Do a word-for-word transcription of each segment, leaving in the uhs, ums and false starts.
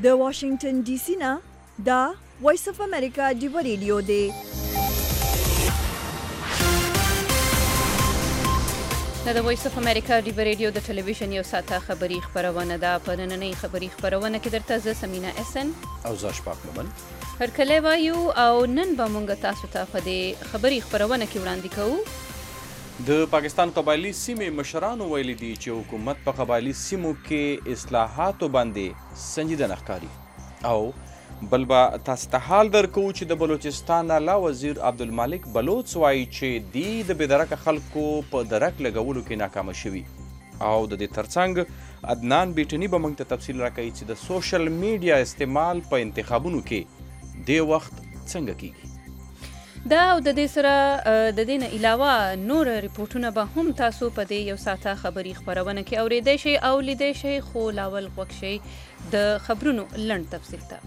د واشنگټن ډي سي نه دا وایس اف امریکا ډیو ریډیو دی. دا د وایس اف امریکا ډیو ریډیو د ټلویزیون یو ساعته خبری خبرونه ده. په نننۍ خبری خبرونه کې درته زه سمینا احسن او زه اشفاق مومن هرکلی وایو او نن به مونږ تاسو ته په دې خبری خبرونه کې وړاندې کوو. د پاکستان قبایلي سیمې مشرانو ویلي دي چې حکومت په قبایلي سیمو کې اصلاحاتو باندې سنجیده نه ښکاري او بل به تاسو ته حال درکوو چې د بلوچستان اعلی وزیر عبدالمالک بلوچ وایي چې دوی د بېدرکه خلکو په درک لګولو کې ناکامه شوي او د دې ترڅنګ عدنان بیټني به موږ ته تفصیل راکوي چې د سوشل میډیا استعمال په انتخابونو کې دې وخت څنګه کیږي. دا او د دې سره د دې نه علاوه نور ریپورټونه به هم تاسو په دې یو ساعته خبري خبرونه کې اورېدی شئ او لیدی شئ، خو لاول غوږ شئ د خبرونو لنډ تفصیل ته.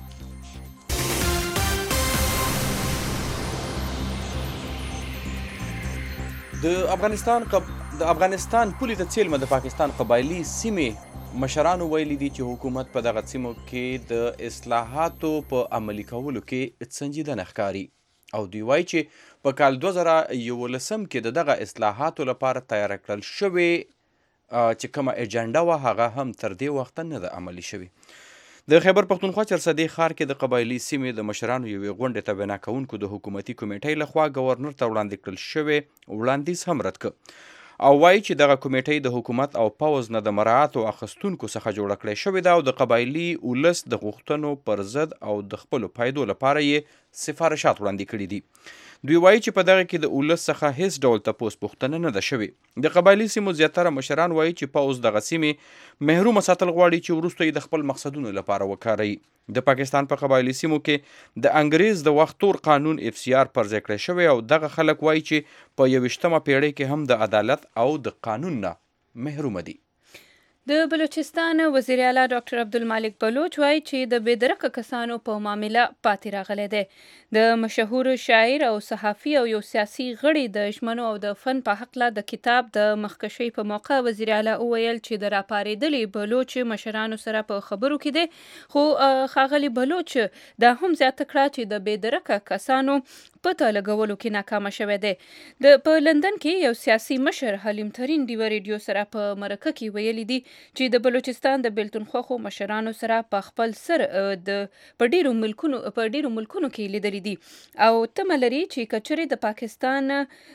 د افغانستان قب... د افغانستان پولې ته څیلمه د پاکستان قبایلي سیمې مشرانو ویلي دي چې حکومت په دغه سیمو کې د اصلاحاتو په عملي کولو کې سنجیده نه ښکاري او دوی وایي چې په کال دوه زره یولسم کې د دغه اصلاحاتو لپاره تیاره کړل شوې چې کومه ایجنډا وه هغه هم تر دې وخته نه ده عملي شوې. د خیبر پښتونخوا چرسدې ښار کې د قبایلي سیمې د مشرانو یوې غونډې ته بنا کوونکو د حکومتي کمیټۍ لخوا ګورنر ته وړاندې کړل شوې وړاندیز هم رد کړ او وایي چې دغه کمیټۍ د حکومت او پوځ نه د مراعاتو اخیستونکو څخه جوړه کړې شوې ده او د قبایلي ولس د غوښتنو پر ضد او د خپلو فایدو لپاره یې سفارشات وړاندې کړي دي. دوی وایي چې په دغه کې د ولس څخه هیڅ ډول تپوس پوښتنه نه ده شوې. د قبایلي سیمو زیاتره مشران وایي چې پوځ دغه سیمې محرومه ساتل غواړي چې وروسته یې د خپل مقصدونو لپاره وکاروي. د پاکستان په قبایلي سیمو کې د انګریز د وخت تور قانون اف سی آر پر ځای کړی شوی او دغه خلک وایي چې په یویشتمه پیړۍ کې هم د عدالت او د قانون نه محرومه دي. د بلوچستان وزیر اعلی ډاکټر عبدالمالک بلوچ وایي چې د بېدرکه کسانو په معامله پاتې راغلی دی. د مشهور شاعر او صحافي او یو سیاسي غړي د ژمنو او د فن په هکله د کتاب د مخکشۍ په موقع وزیر اعلی وویل چې د راپارېدلي بلوچ مشرانو سره په خبرو کې دی، خو ښاغلي بلوچ دا هم زیاته کړه چې د بېدرکه کسانو پته لګولو کې ناکامه شوی دی. د په لندن کې یو سیاسي مشر حلیم ترین ډیوه ریډیو سره په مرکه کې ویلي دي چې د بلوچستان د بیلتون خوښو مشرانو سره په خپل سر د په ډیرو ملکونو په ډیرو ملکونو کې لیدلي دي او تمه لري چې کچرې د پاکستان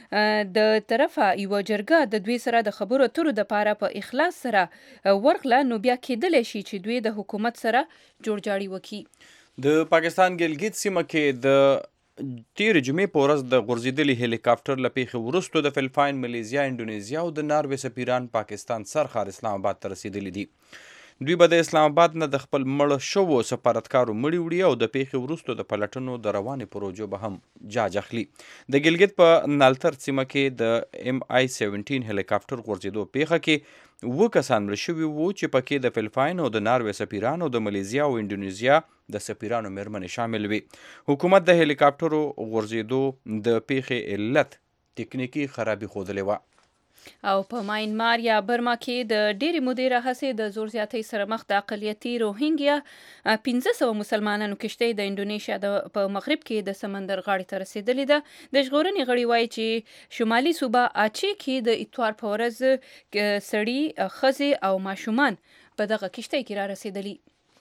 د طرفه یوه جرګه د دوی سره د خبرو اترو دپاره په اخلاص سره ورغله نو بیا کیدلی شي چې دوی د حکومت سره جوړجاړي وکړي. د پاکستان ګلګت سیمه کې د تیرې جمعې په ورځ د غورځېدلي هلیکاپټر له پیښې وروسته د فلپاین، ملیزیا، انډونیزیا او د ناروې سفیران پاکستان سرښار اسلام آباد ته رسېدلي دي. دوی به د اسلام آباد نه د خپل مړه شوو سفارتکارو مړي وړي او د پیښې وروسته د پلټنو د روانې پروژو به هم جاج اخلي. د ګلګت په نالتر سیمه کې د ام آی سیونټین هلیکاپټر غورځېدو پیښه کې اووه کسان مړه شوي وو چې پکې د فلپاین او د ناروې سفیران او د ملیزیا او انډونیزیا د سفیرانو مېرمنې شامل وي. حکومت د هلیکاپټرو غورځېدو د پیښې علت تکنیکي خرابي ښودلې وه. او په ماینمار یا برما کې د ډېرې مودې راهیسې د زور زیاتۍ سره مخ د اقلیتي روهینګیا پنځه سوه مسلمانانو کشتۍ د انډونیشیا په مغرب کې د سمندر غاړې ته رسېدلې ده. د ژغورنې غړي وایي چې شمالي صوبه اچې کې د اتوار په ورځ سړي، ښځې او ماشومان په دغه کشتۍ کې را رسېدلي.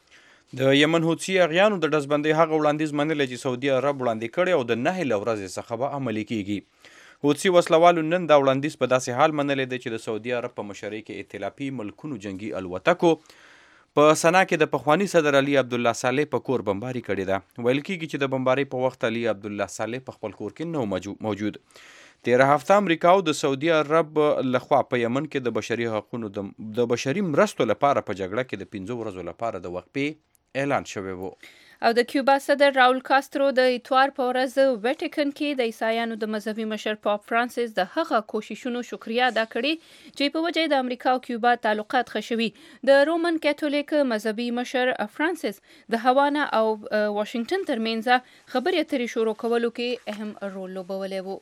د یمن حوثي اغیانو د ډزبندۍ هغه وړاندیز منلی چې سعودي عرب وړاندې کړی او د نهې له ورځې څخه به عملي کیږي. حوثي وسلوالو نن دا وړاندیز په داسې حال منلی دی چې د سعودي عرب په مشرۍ کې ائتلافي ملکونو جنګي الوتکو په سنا کې د پخواني صدر علي عبدالله صالح په کور بمباري کړې ده. ویل کېږي چې د بمبارۍ په وخت علي عبدالله صالح په خپل کور کې نه موجود. تیره هفته امریکا او د سعودي عرب لخوا په یمن کې د بشري حقونو د بشري مرستو لپاره په جګړه کې د پنځو ورځو لپاره د وقفې اعلان شوی و. او د کیوبا صدر راول کاسترو د اتوار په ورځ ویټیکن کې د عیسایانو د مذهبي مشر پاپ فرانسیس د هغه کوششونو شکریا ادا کړې چې په وجه د امریکا او کیوبا تعلقات ښه شوي. د رومن کاتولیک مذهبي مشر فرانسیس د هاوانا او واشنگټن ترمنځ خبرې اترې شروع کولو کې اهم رول لوبولی و.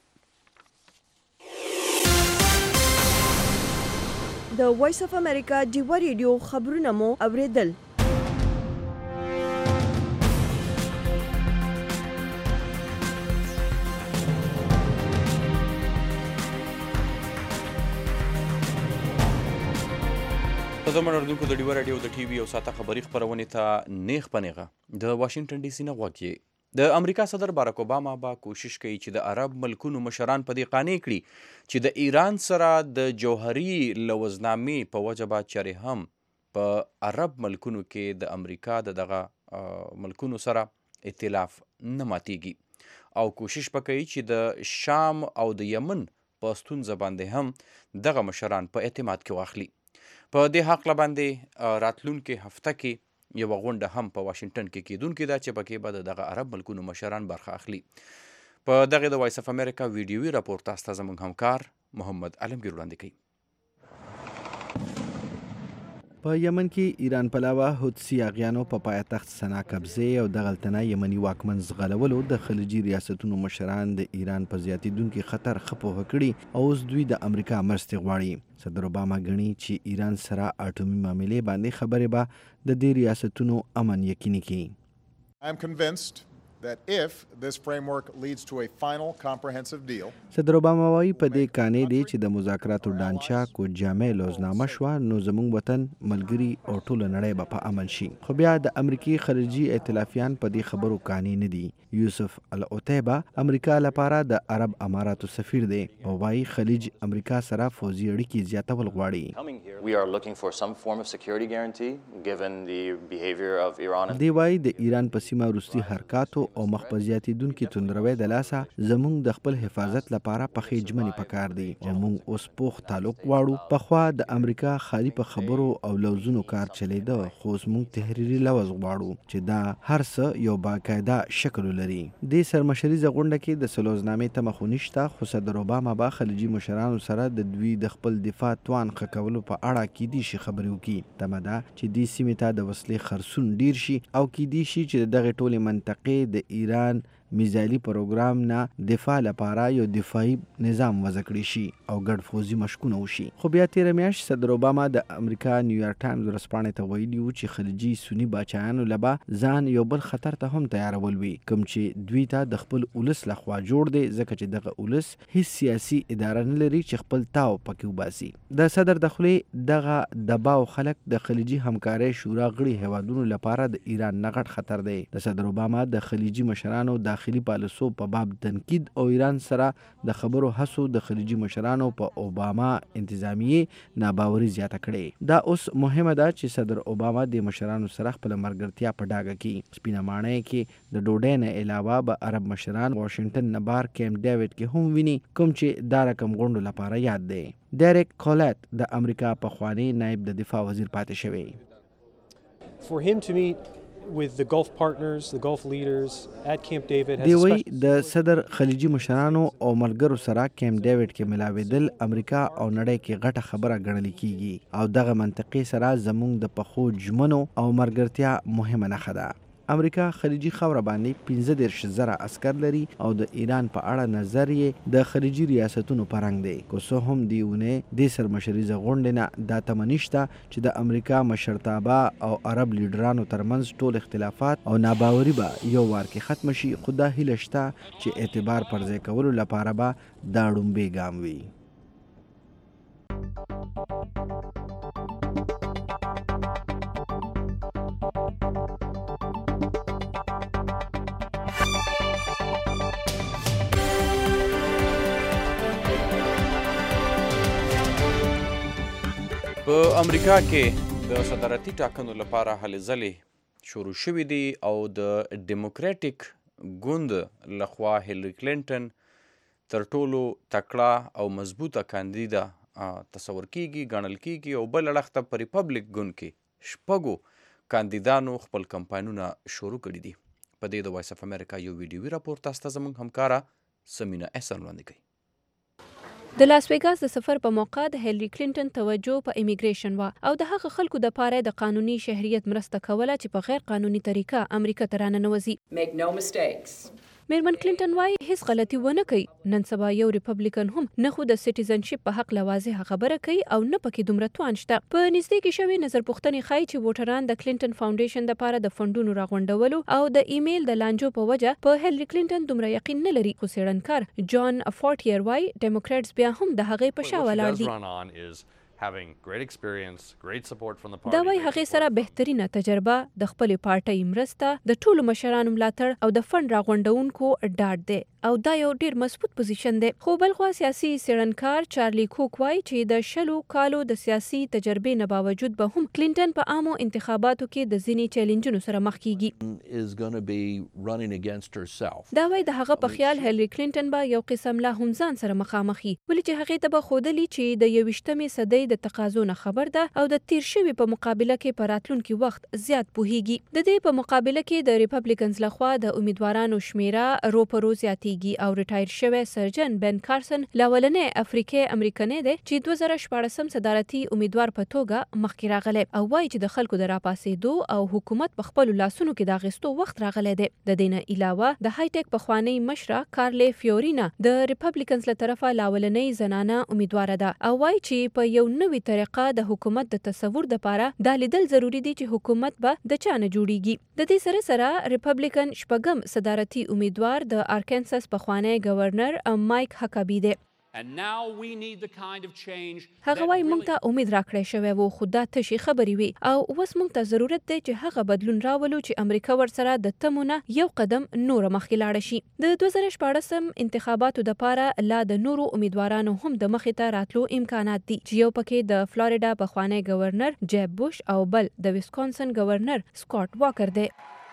د وایس اف امریکا ډیو ریډیو خبرونه مو اوریدل. زموږ اردوونکو د ډیوه راډیو د ټي وي او ساته خبري خپرونې ته نیغ په نیغه د واشنګټن ډي سي نه غوږ یې د امریکا صدر باراک اوباما به کوشش کوي چې د عرب ملکونو مشران په دې قانع کړي چې د ایران سره د جوهري لوزنامې په وجه به چرې هم په عرب ملکونو کې د امریکا د دغه ملکونو سره ائتلاف نه ماتیږي او کوشش به کوي چې د شام او د یمن په ستونزه باندې هم دغه مشران په اعتماد کې واخلي. په دې حق باندې راتلونکې هفته کې یوه غونډه هم په واشنګټن کې کیدونکې ده چې پکې به د دغه عرب ملکونو مشران برخه اخلي. په دغه د وایس اف امریکا ویډیوي راپور تاسو ته زموږ همکار محمد علمګیر وړاندې کوي. په یمن کې ایران پلاوه حوثي اغیانو په پایتخت سنا قبضې او دغلتنه یمني واکمن زغلولو د خلیجي ریاستونو مشران د ایران په زیاتېدونکي خطر ښه پوهه کړي او اوس دوی د امریکا مرستې غواړي. صدر اوباما ګڼي چې ایران سره اټومي معاملې باندې خبرې به د دې ریاستونو امن یقیني کړي. I am convinced that if this framework leads to a final comprehensive deal. صدر اوباما وایي په دې قانع دی چې د مذاکراتو ډانچه کو جامع لوزنامه شوه نو زموږ وطن ملګري او ټوله نړۍ به په امن شي. خو بیا د امریکي خارجي ائتلافیان په دې خبرو قانع نه دي. یوسف العتیبه امریکا لپاره د عرب اماراتو سفیر دی او وایي خلیج امریکا سره فوزي اړیکې زیاتول غواړي. We are looking for some form of security guarantee given the behavior of Iran. دی وایي د ایران په سیمه وروستي حرکاتو او مخ په زیاتېدونکي توندروي د لاسه زموږ د خپل حفاظت لپاره پخې ژمنې پکار دي او موږ اوس پوخ تعلق غواړو. پخوا د امریکا خالي په خبرو او لوزونو کار چلیده خو اوس موږ تحریري لوز غواړو چې دا هر څه یو باقاعده شکل لري. دې سرمشریزه غونډه کې د سلوزنامې تمه خو نشته خو صدر اوباما به خلیجي مشرانو سره د دوی د خپل دفاع توان ښه کولو په اړه کیدای شي خبرې وکړي. تمه ده چې دې سیمې ته د وسلې خرڅون ډیر شي او کیدای شي چې دغه ټولې منطقې د ایران میزایلي پروګرام نه دفاع لپاره یو دفاعي نظام وضع کړی شي او ګډ فوزي مشقونه وشي. خو بیا تیره میاشت صدر اوباما د امریکا نیویارک ټایمز ورځپاڼې ته ویلي وو چې خلیجي سني باچایانو له به ځان یو بل خطر ته هم تیارول وي کوم چې دوی ته د خپل اولس لخوا جوړ دی ځکه چې دغه اولس هیڅ سیاسي اداره نه لري چې خپل تاو پکې وباسي. د صدر د خولې دغه دباو خلک د خلیجي همکارۍ شورا غړي هیوادونو لپاره د ایران نه غټ خطر دی. د صدر اوباما د خلیجي مشرانو داخلي پالیسو په باب تنقید او ایران سره د خبرو هڅو د خلیجي مشرانو په اوباما انتظامیه ناباوري زیاته کړې. دا اوس مهمه ده چې صدر اوباما د مشرانو سره خپل مرګرتیا په ډاګه کې سپینه ماڼۍ کې د ډوډۍ نه علاوه به عرب مشران واشنګټن نه بار کیمپ ډیوډ کې هم ویني کوم چې دا رقم غونډو لپاره یاد دی. ډیریک کولت د امریکا پخوانی نائب د دفاع وزیر پاتې شوی. For him to meet with the Gulf partners, the Gulf leaders at Camp David has دی وی د صدر خلیجي مشرانو او ملګرو سره کیمپ ډیوډ کې ملاویدل امریکا او نړۍ کې غټه خبره ګڼل کیږي او دغه منطقې سره زموږ د پخو ژمنو او مرګرتیا مهمه نښه ده. امریکا خلیجي خاوره باندې پنځه دېرش زره عسکر لري او د ایران په اړه نظر یې د خلیجي ریاستونو په رنګ دی. که څه هم دې ونې دې سرمشریزه غونډې نه دا تمه نشته چې د امریکا مشرتابه او عرب لیډرانو ترمنځ ټول اختلافات او ناباوري به یو وار کې ختم شي خو دا هیله شته چې اعتبار پر ځای کولو لپاره به دا ړومبی ګام وي. په امریکا کې د صدارتي ټاکنو لپاره هلې ځلې شروع شوي دي او د ډیموکریټک ګوند لخوا هیلری کلینټن تر ټولو تکړه او مضبوطه کاندیده تصور کیږي ګڼل کیږي او بل اړخ ته په ریپبلک ګوند کې شپږو کاندیدانو خپل کمپاینونه شروع کړي دي. په دې د وایس اف امریکا یو ویډیوي راپور تاسو ته زموږ همکاره سمینا احسان وړاندې کوي. د لاس ویګاس د سفر په موقع د هیلری کلینټن توجه په امیګریشن و او د هغه خلکو د پاره د قانوني شهریت مرسته کوله چې په غیر قانوني طریقه امریکا ته راننوځي. میرمن کلینټن وایي هیڅ غلطي ونه کوي. نن سبا یو ریپبلیکن هم نه خو د سټیزنشپ په حق لوازه خبره کوي او نه پکې دومره توان شته. په نږدې کې شوی نظر پوښتنې ښایي چې ووټران د کلینټن فاونډیشن لپاره د فندونو راغونډولو او د ایمیل د لانجو په وجه په هیلری کلینټن دومره یقین نه لري. خو څېړنکار جان فورټیر وایي ډیموکراټس بیا هم د هغې په شا ولاړ دي. having great experience, great support from the party. دا وایي هغې سره بهترینه تجربه د خپلې پارټۍ مرسته د ټولو مشرانو ملاتړ او د فنډ راغونډونکو ډاډ دی او دا یو ډیر مضبوط پوزیشن دی. خو بل خوا سیاسي څېړنکار چارلی کوک وایي چې د شلو کالو د سیاسي تجربې نه باوجود به هم کلینټن په عامو انتخاباتو کې د ځینې چیلنجونو سره مخ کیږي. دا وایي د هغه په خیال هیلری کلینټن به یو قسم لا هم ځان سره مخامخ وي، ولې چې هغې ته به ښودلي چې د یویشتمې صدۍ د تقاضو نه خبر ده او د تیر شوي په مقابله کې په راتلونکي وخت زیات پوهیږي. د دې په مقابله کې د ریپبلیکنز لخوا د امیدوارانو شمیره رو په رو زیاتیږي او ریټایر شوی سرجن بن کارسن لاولنې افریقی امریکنی دی چې دوه زره شپاړسم صدارتي امیدوار په توګه مخکې راغلی او وایي چې د خلکو د راپاسېدو او حکومت په خپلو لاسونو کې د اخیستو وخت راغلی دی. د دې نه علاوه د های ټیک پخوانۍ مشره کارلی فیورینا د ریپبلیکنز له طرفه لاولنۍ زنانه امیدواره ده او وایي چې په یو نوې طریقه د حکومت د تصور دپاره دا لیدل ضروري دي چې حکومت به د چا نه جوړیږي. د دې سره سره ریپبلیکن شپږم صدارتي امیدوار د ارکنساس پخوانی گورنر مایک هکابي دی. هغه وایي موږ ته امید راکړی شوی و خو دا تشې خبرې وي او اوس موږ ته ضرورت دی چې هغه بدلون راولو چې امریکا ورسره د تمو نه یو قدم نوره مخکې لاړه شي. د دوه زره شپاړسم انتخاباتو دپاره لا د نورو امیدوارانو هم د مخې ته راتلو امکانات دي چې یو پکې د فلوریډا پخوانی گورنر جیب بوش او بل د ویسکانسن گورنر سکاٹ واکر دی.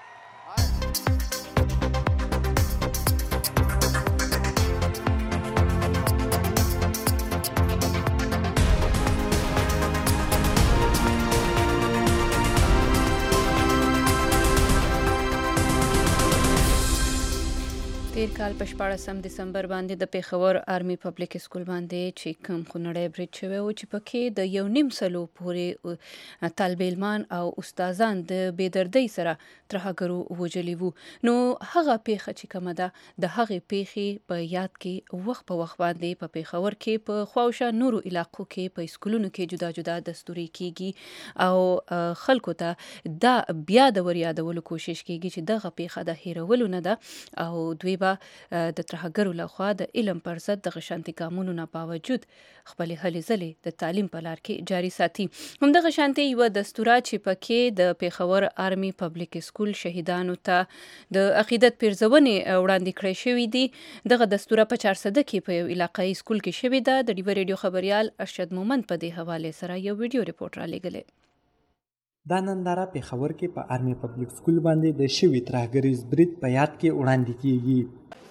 تیر کال په شپاړسم دسمبر باندې د پیښور آرمي پبلک سکول باندې چې کوم خونړی برید شوی و چې پکې د یو نیم سلو پورې طالب علمان او استادان د بېدردۍ سره ترهګرو وژلي وو. نو هغه پیښه چې کومه ده د هغې پیښې په یاد کې وخت په وخت باندې په پیښور کې په خواوشا نورو علاقو کې په سکولونو کې جدا جدا دستوري کیږي او خلکو ته دا بیا د ور یادولو کوشش کیږي چې دغه پیښه د هیرولو نه ده او دوی د ترهګرو لخوا د علم پر ضد د غشانتي ګامونو نه باوجود خپلې هلې ځلې د تعلیم په لار کې جاري ساتي. همدغه شانتي یوه دستوره چې پکې د پیښور آرمي پبلک سکول شهیدانو ته د عقیدت پیرزونې وړاندې کړی شوي دي. دغه دستوره په چارسده کې په یو علاقایي سکول کې شوې ده. د ډیوه ریډیو خبریال ارشد مومند په دې حوالې سره یو ویډیو ریپورټ را لېږلی. دا ننداره پیښور کې په آرمي پبلک سکول باندې د شوي ترهګریز برید په یاد کې وړاندې کیږي.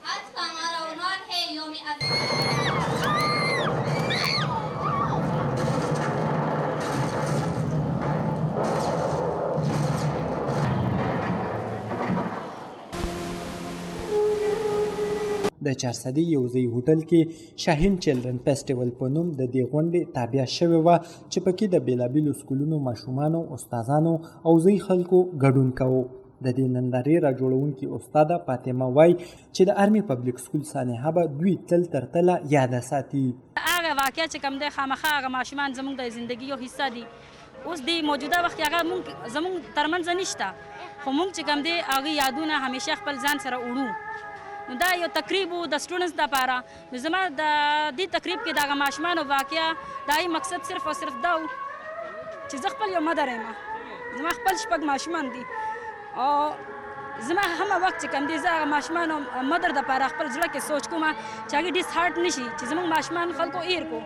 د چارسدي یو ځای هوټل کې شاهین چلډرن فیسټیول په نوم د دې غونډې تابع شوې وه چې پکې د بېلابېلو سکولونو ماشومانو، استادانو او ځای خلکو ګډون کوو. د دې نندارې راجوړونکي استاده فاطمه وایي چې د آرمي پبلک سکول سانحه به دوی تل تر تله یاده ساتي. هغه واقعه چې کوم دی خامخا هغه ماشومان زموږ د زندګي یو حصه دي. اوس د موجوده وخت هغه مونږ زموږ ترمنځ نشته خو مونږ چې کوم دی هغه یادونه همیشه خپل ځان سره وړو. نو دا یو تقریب د سټوډنټس دپاره. نو زما د دې تقریب کې دغه ماشومانو واقعه د هغې مقصد صرف او صرف دا و چې زه خپل یو مدر یم، زما خپل شپږ ماشومان دي او زما همه وخت چې کوم دی زه هغه ماشومانو مدر دپاره خپل زړه کې سوچ کوم چې هغې ډیس هارټ نشي چې زموږ ماشومان خلکو ایر کو.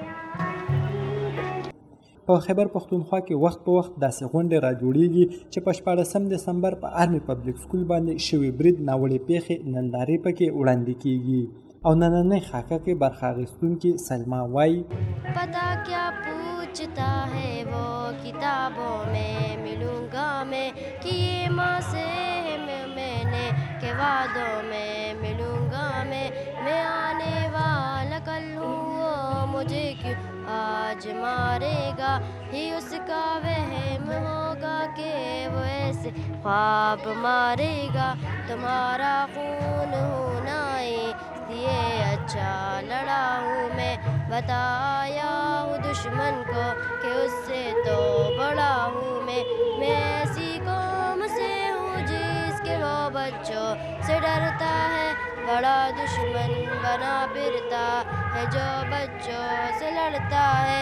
په خیبر پښتونخوا کې وخت په وخت داسې غونډې راجوړېږي چې په شپاړسم دسمبر په آرمي پبلک سکول باندې شوي برید ناوړې پیښې نندارې پکې وړاندې کیږي. او نننۍ خاکه کې برخه اخیستونکي سلما وایي پتا کیا پوچھتا ہے وہ کتابوں میں ملوں گا میں کہ یہ ماں سے میں نے کہ وعدوں میں ملوں گا میں میں آنے والا کل ہوں وہ مجھے کیوں آج مارے گا ہی اس کا وہم ہوگا کہ وہ ایسے خواب مارے گا تمہارا خون ہونا یہ اچھا لڑا ہوں میں بتایا ہوں دشمن کو کہ اس سے تو بڑا ہوں میں میں ایسی قوم سے ہوں جس کے وہ بچوں سے ڈرتا ہے بڑا دشمن بنا پھرتا ہے جو بچوں سے لڑتا ہے.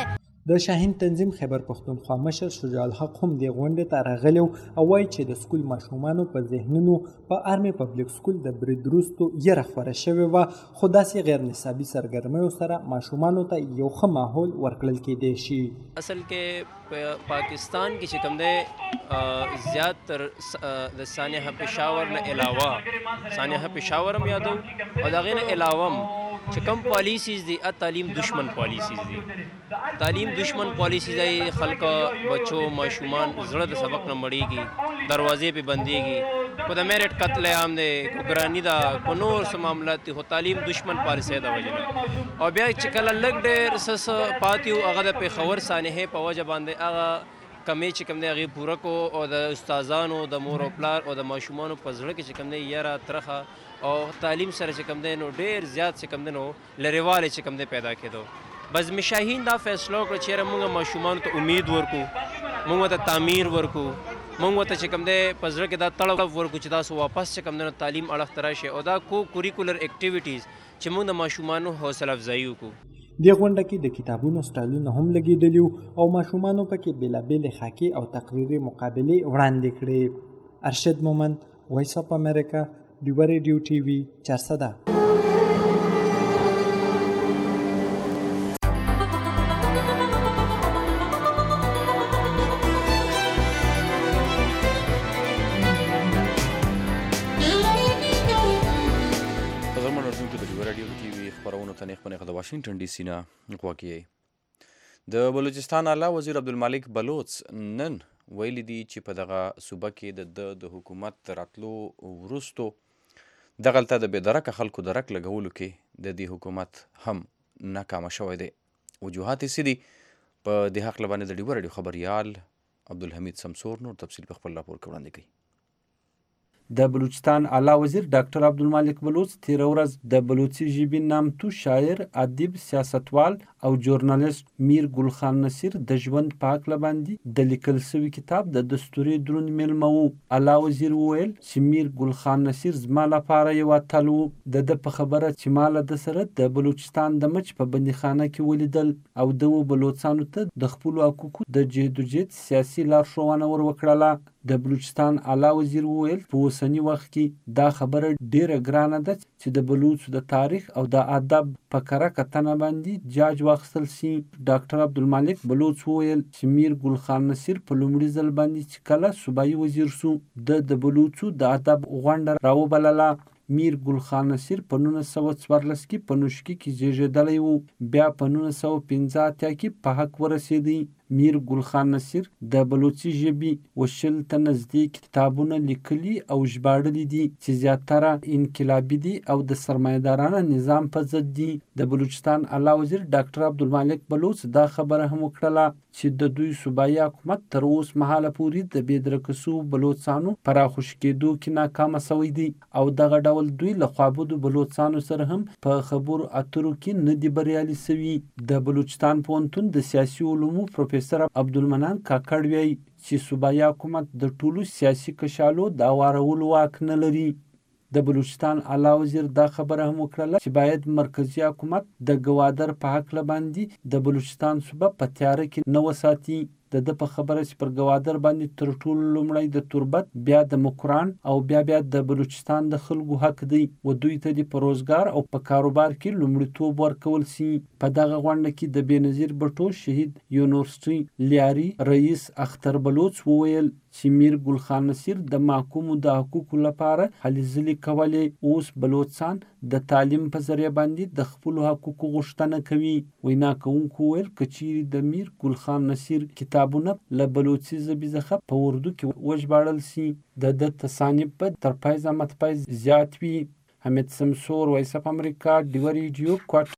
د شاهین تنظیم خیبر پښتونخوا مشر شجاع الحق هم دې غونډې ته راغلی او وایي چې د سکول ماشومانو په ذهنونو په آرمي پبلیک سکول د برید وروستو یره خوره شوې وه، خو داسې غیر نصابي سرګرمیو سره ماشومانو ته یو ښه ماحول ورکړل کېدی شي. اصل کې په پاکستان کې چې کوم دی زیات تر د سانحه پېښور نه علاوه سانحه پېښور هم یادو او د هغې نه علاوه هم چې کوم پالیسیز دي تعلیم دشمن پالیسیز دي تعلیم دشمن پالیسیز دی. خلکو بچو ماشومان زړه د سبق نه مړېږي، دروازې پې بندېږي، کو د میرټ قتل عام دی، کو ګراني ده، کو نور څه معاملات دي، خو تعلیم دشمن پالیسۍ د وجې نه. او بیا چې کله لږ ډېر څه څه پاتې وو هغه د پېښور سانحې په وجه باندې هغه کمې چې کوم دی هغې پوره کو او د استادانو د مور او پلار او د ماشومانو په زړه کې چې کوم دی یره ترخه او تعلیم سره چې کوم دی نو ډېر زیات چې کوم دی نو لرېوالی چې کوم دی پیدا کېدو. بزم شاهین دا فیصله وکړه چې یاره موږ ماشومانو ته امید ورکو، موږ ته تعمیر ورکو، موږ ته چې کوم دی په زړه کې دا تړاو ورکو چې تاسو واپس چې کوم دی نو تعلیم اړخ ته راشئ او دا کو کوریکولر اکټیویټیز چې موږ د ماشومانو حوصله افزایي وکړو. دې غونډه کې د کتابونو سټالونه هم لګېدلي او ماشومانو پکې بېلابېلې خاکې او تقریري مقابلې وړاندې کړې. ارشد مومند، وایس اف امریکا، ډیوه ریډیو ټي وي، چارسده. د واشنگټن ډي سي نه غواګي. د بلوچستان اعلی وزیر عبدالمالک بلوچ نن ویلي دي چې په دغه صوبه کې د د حکومت راتلو وروستو دغلته د بېدرکه خلکو درک لګولو کې د دې حکومت هم ناکامه شوی دی. وجوهات یې څه دي؟ په دې هکله باندې د ډیوه راډیو خبریال عبدالحمید سمسور نور تفصیل په خپل راپور کې وړاندې کوي. د بلوچستان اعلی وزیر ډاکټر عبدالمالک بلوچ تیره ورځ د بلوچي ژبې نامتو شاعر، ادیب، سیاستوال او ژورنالیست میر ګل خان نصیر د ژوند په هکله باندې د لیکل سوي کتاب د دستوري دروند میلمه و. اعلی وزیر وویل چې میر ګل خان نصیر زما لپاره یو اتل و. د ده په خبره چې ما له ده سره د بلوچستان د مچ په بندیخانه کې ولیدل او ده و بلوچستانو ته د خپلو حقوقو د جهدوجهد سیاسي لارښوونه ور وکړله. د بلوچستان اعلی وزیر وویل په اوسني وخت کې دا خبره ډیره ګرانه ده چې د بلوچو د تاریخ او د ادب په کره کتنه باندې جاج واخیستل سي. ډاکټر عبدالمالک بلوچ وویل چې میر ګل خان نصیر په لومړي ځل باندې چې کله صوبایي وزیر سو د د بلوچو د ادب غونډه راوبلله. میر ګل خان نصیر په نولس سوه څوارلس کې په نوشکي کې زیږېدلی و، بیا په نولس سوه پنځه اتیا کې په حق ورسېدی. میر ګل خان نصیر د بلوچي ژبې و شل ته نږدې کتابونه لیکلي او ژباړلي دي چې زیاتره انقلابي دي او د سرمایه‌دارانه نظام په ضد دي. د بلوچستان اعلی وزیر ډاکټر عبدالمالک بلوچ دا خبره هم وکړله چې د دوی صوبایي حکومت تر اوس مهاله پورې د بېدرکه سوو بلوچستانو په راخوشي کېدو کې ناکامه سوی دی او دغه ډول دوی له خوابدو بلوچستانو سره هم په خبرو اترو کې نه دي بریالي سوي. د بلوچستان پوهنتون د سیاسي علومو پروفیسر عبدالمنان کاکړ وایي چې صوبایي حکومت د ټولو سیاسي کشالو د اوارولو واک نه لري. د بلوچستان اعلی وزیر دا خبره هم وکړله چې باید مرکزي حکومت د ګوادر په هکله باندې د بلوچستان صوبه په تیاره کې نه وساتي. د ده په خبره چې پر ګوادر باندې تر ټولو لومړی د تربت، بیا د مکران او بیا بیا د بلوچستان د خلکو حق دی و دوی ته دې په روزګار او په کاروبار کې لومړیتوب ورکول سي. په دغه غونډه کې د بېنظیر بټو شهید یونیورسټي لیاري رئیس اختر بلوچ وویل چې میر ګل خان نصیر د محکومو د حقوقو لپاره هلې ځلې کولې، اوس بلوچستان د تعلیم په ذریعه باندې د خپلو حقوقو غوښتنه کوي. وینا کوونکو وویل که چیرې د میر ګل خان نصیر کتابونه له بلوچي ژبې څخه په اردو کې وژباړل سي د ده تصانیف به تر پایزه متپایز زیات وي. حمید سمسور، وایس اف امریکا، ډیوه ریډیو، کوټ.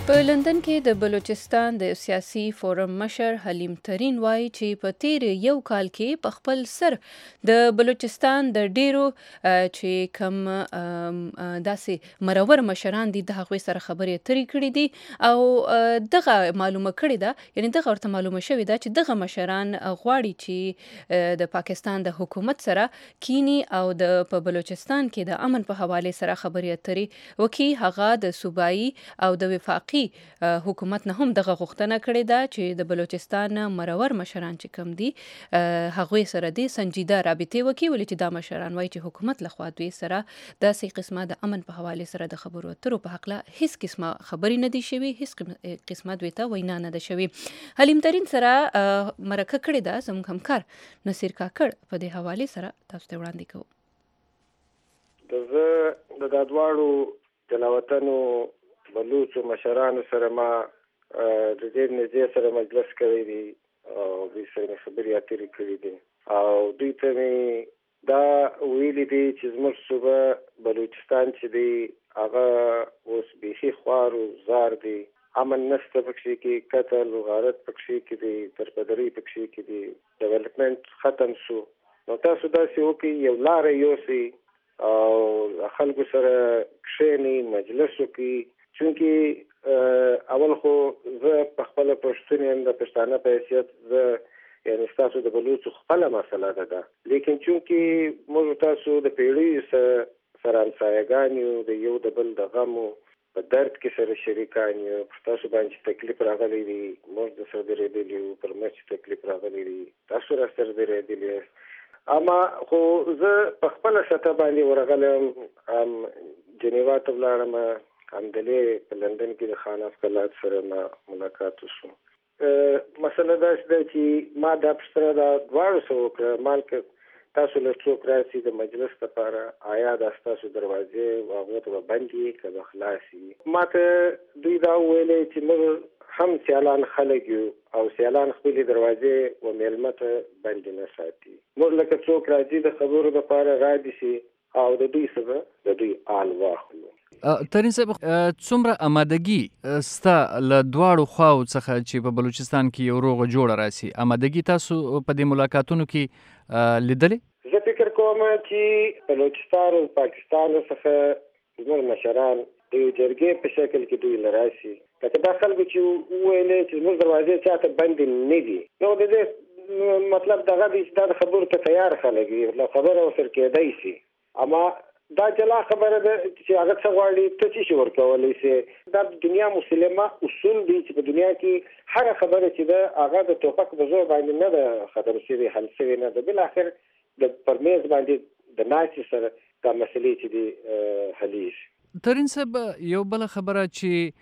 په لندن کې د بلوچستان د سیاسي فورم مشر حلیم ترین وایي چې په تیر یو کال کې په خپل سر د بلوچستان د ډیرو چې کم داسې مرور مشران دي د هغوی سره خبرې اترې کړې دي او دغه معلومه کړې ده، یعنی دغه ورته معلومه شوې ده چې دغه مشران غواړي چې د پاکستان د حکومت سره کینی او د په بلوچستان کې د امن په حواله سره خبرې اترې وکړي. هغه د صوبایي او د وفاقي حکومت نه هم دغه غوښتنه کړې ده چې د بلوچستان مرور مشران چې کم دي هغوی سره دې سنجیده رابطې وکړي، ولې چې دا مشران وایي چې حکومت لخوا دوی سره داسې قسمه د امن په حواله سره د خبرو اترو په هکله هیڅ قسمه خبرې نه دي شوي، هیڅ قسمه دوی ته وینا نه ده شوي. حلیم ترین سره مرکه کړې ده زموږ همکار نصیر کاکړ، په دې حواله سره تاسو ته وړاندې کوو. د دا دواړو د نوتنو بلوچو مشرانو سره ما د ډېر نږدې سره مجلس کړی دی او دوی سره خبرې اترې کړې دي او دوی ته مې دا ویلي دي چې زموږ صوبه بلوچستان چې دی هغه اوس بیخي خوار و زار دی، امن نشته پکښې کې، قتل و غارت پکښې کې دی، ترپدرۍ پکښې کې دی، ډیولپمنټ ختم شو. نو تاسو داسې وکړئ، یو لاره یوسئ او خلکو سره کښېنئ، مجلس وکړئ. چونکې اول خو زه په خپله پښتون یم، د پښتانه په حیثیت زه یعنې ستاسو د بلوچو خپله مسله ده ده، لیکن چونکې موږ تاسو د پیړیو سره همسایهګان یو، د یو د بل د غم په درد کې سره شریکان یو، پر تاسو باندې چې تکلیف راغلی دی موږ د سره درېدلي یو، پر موږ چې تکلیف راغلی دی تاسو را سره درېدلي یاست. اما خو زه په خپله سطح باندې ورغلی یم، هم جنیوا ته ولاړم، همدلې په لندن کې د خان افکلات سره ما ملاقات وشو. مسله داسې ده چې ما دا پوښتنه دا دواړو څه وکړه، مالکه تاسو له څوک راسي د مجلس لپاره، آیا دا ستاسو دروازې هغو ته به بند وي که به خلاص وي؟ ما ته دوی دا وویلی چې موږ هم سیالان خلک یو او سیالان خپلې دروازې و میلمه ته بندې نه ساتي. موږ لکه څوک راځي د خبرو لپاره رادي شي او د دوی څخه د دوی آل واخلو. ترین صاحب، څومره آمادګي ستا له دواړو خواو څخه چې په بلوچستان کې یو روغه جوړه راسي، آمادګي تاسو په دې ملاقاتونو کې لیدلې؟ زه فکر کوم چې بلوچستان او پاکستان څخه زموږ مشران د یو جرګې په شکل کې دوی له راسي، لکه دا خلکو چې وویلې چې زموږ دروازې چاته بندې نه دي، نو د دې مطلب دغه دی چې دا د خبرو ته تیار خلک وي، له خبره ورسره کېدی شي. اما دا جلا خبره ده چې هغه څه غواړي ته څه شي ورکولی شي. دا د دنیا مسلمه اصول دي چې په دنیا کې هره خبره چې ده هغه د ټوپک په زور باندې نه ده ختم شوې، حل شوې نه ده، بالاخر د پر میز باندې د ناستې سره دا مسلې چې دي حلیږي. ترین صاحب، یو بله خبره چې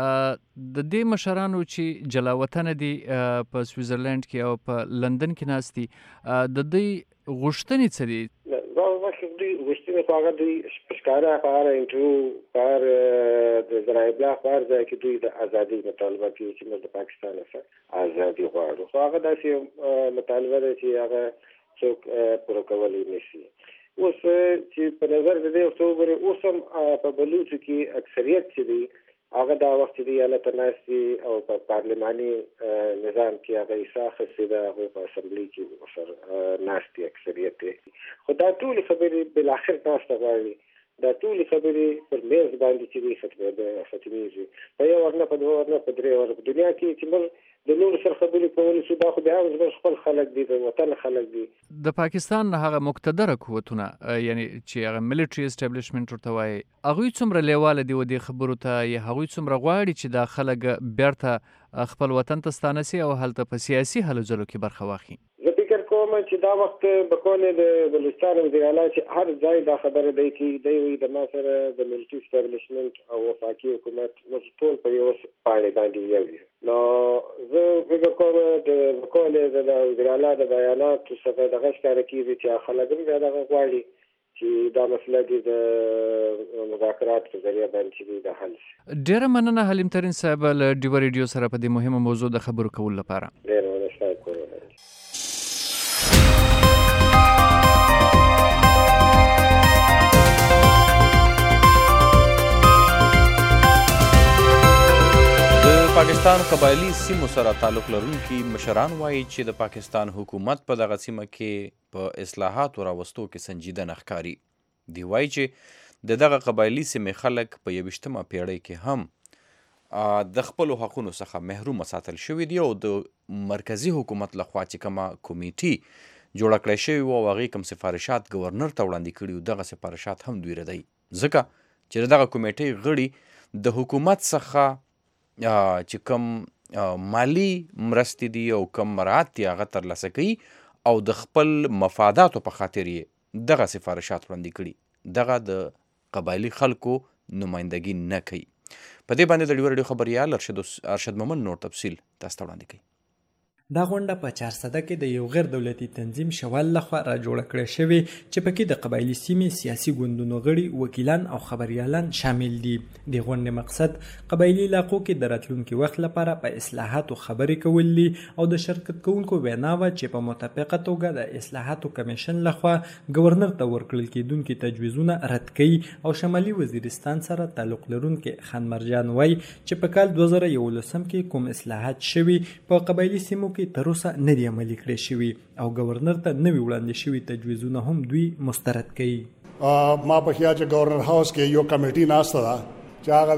د دې مشرانو چې جلاوطنه دي په سویزرلند کې او په لندن کې ناست دي، د دوی غوښتنې څه دي؟ دوی غوښتنې خو هغه دوی په ښکاره په هره انټرویو په هر د ذرایع ابلاغ په هر ځای کې دوی د ازادۍ مطالبه کوي چې موږ د پاکستان څخه ازادي غواړو، خو هغه داسې مطالبه ده چې هغه څوک پوره کولی نه شي. اوس چې په نظر د دې ورته وګورې، اوس هم په بلوچو کې اکثریت چې دی هغه دا وخت چې دی هلته ناست دي او په پارلماني نظام کې هغه حصه اخیستې ده، هغوی په اسمبلۍ کې ورسره ناست دي اکثریت دی. خو دا ټولې خبرې بالاخر ناسته غواړي، دا ټولې خبرې پر میز باندې چې دی ختمېږي، په یو ور نه، په دوه ور نه، په درې ور. په دنیا کې چې موږ د نورو سره خبرې کولی شو، دا خو بیا هم زموږ خپل خلک دي، د وطن خلک دي. د پاکستان هغه مقتدره قوتونه، یعنی چې هغه ملیټري اسټابلیشمنټ ورته وایي، هغوی څومره لیواله دي و دې خبرو ته، یا هغوی څومره غواړي چې دا خلک بیرته خپل وطن ته ستانه سي او هلته په سیاسي هلو ځلو کې برخه واخلي؟ زه فکر کوم چې دا وخت به کولې د بلوچستان وزیر اعلی چې هر ځای دا خبره دی چې دی وایي د ما سره د ملیټري اسټابلیشمنټ او وفاقي حکومت موږ ټول په یو پاڼې باندې یو یو. نو زه فکر کوم د کولې د وزیر اعلی د بیاناتو څخه دغه ښکاره کېږي چې خلک هم بیا دغه غواړي چې دا مسله دې د مذاکرات په ذریعه باندې چې د حل شي. ډېره مننه حلیم ترین صاحب له ډیوه ریډیو سره په دې مهمه موضوع د خبرو کولو لپاره. ډېره مننه، شاید کولی. پاکستان قبایلی سیمو سره تعلق لرونکي مشران وایي چې د پاکستان حکومت په دغه سیمه کې په اصلاحاتو راوستو کې سنجیده نه ښکاري. دی وایي چې د دغه قبایلي سیمې خلک په یویشتمه پیړۍ کې هم د خپلو حقونو څخه محروم ساتل شوي دي او د مرکزي حکومت لخوا چې کومه کمیټي جوړه کړی شوې وه او هغې کوم سفارشات ګورنر ته وړاندې کړي وو، دغه سفارشات هم دوی ردوي، ځکه چې د دغه کمیټۍ غړي د حکومت څخه چې کوم مالی مرستې دي او کوم مراعات دي هغه ترلاسه کوي او د خپل مفاداتو په خاطر یې دغه سفارشات وړاندې کړي، دغه د قبایلي خلکو نمایندګي نه کوي. په دې باندې د ډیوه راډیو خبریال ارشد ارشد مومن نور تفصیل تاسو ته وړاندې کوي. دا غونډه په چارسده کې د یو غیر دولتي تنظیم شوال لخوا را جوړه کړې شوې چې پکې د قبایلي سیمې سیاسي ګوندونو غړي، وکیلان او خبریالان شامل دي. د غونډې مقصد قبایلي علاقو کې د راتلونکي وخت لپاره په اصلاحاتو خبرې کول دي او د شرکت کوونکو وینا وه چې په متفقه توګه د اصلاحاتو کمیشن لخوا ګورنر ته ورکړل کېدونکي تجویزونه رد کوي او شمالي وزیرستان سره تعلق لرونکي خان مرجان وایي چې په کال دوه زره یولسم کې کوم اصلاحات شوي په قبایلي سیمو کې تر اوسه نه دي عملي کړی شوي او ګورنر ته نوي وړاندې شوي تجویزونه هم دوی مسترد کوي. ما په خیال چې ګورنر هاوس کې یو کمیټي ناسته ده چې هغه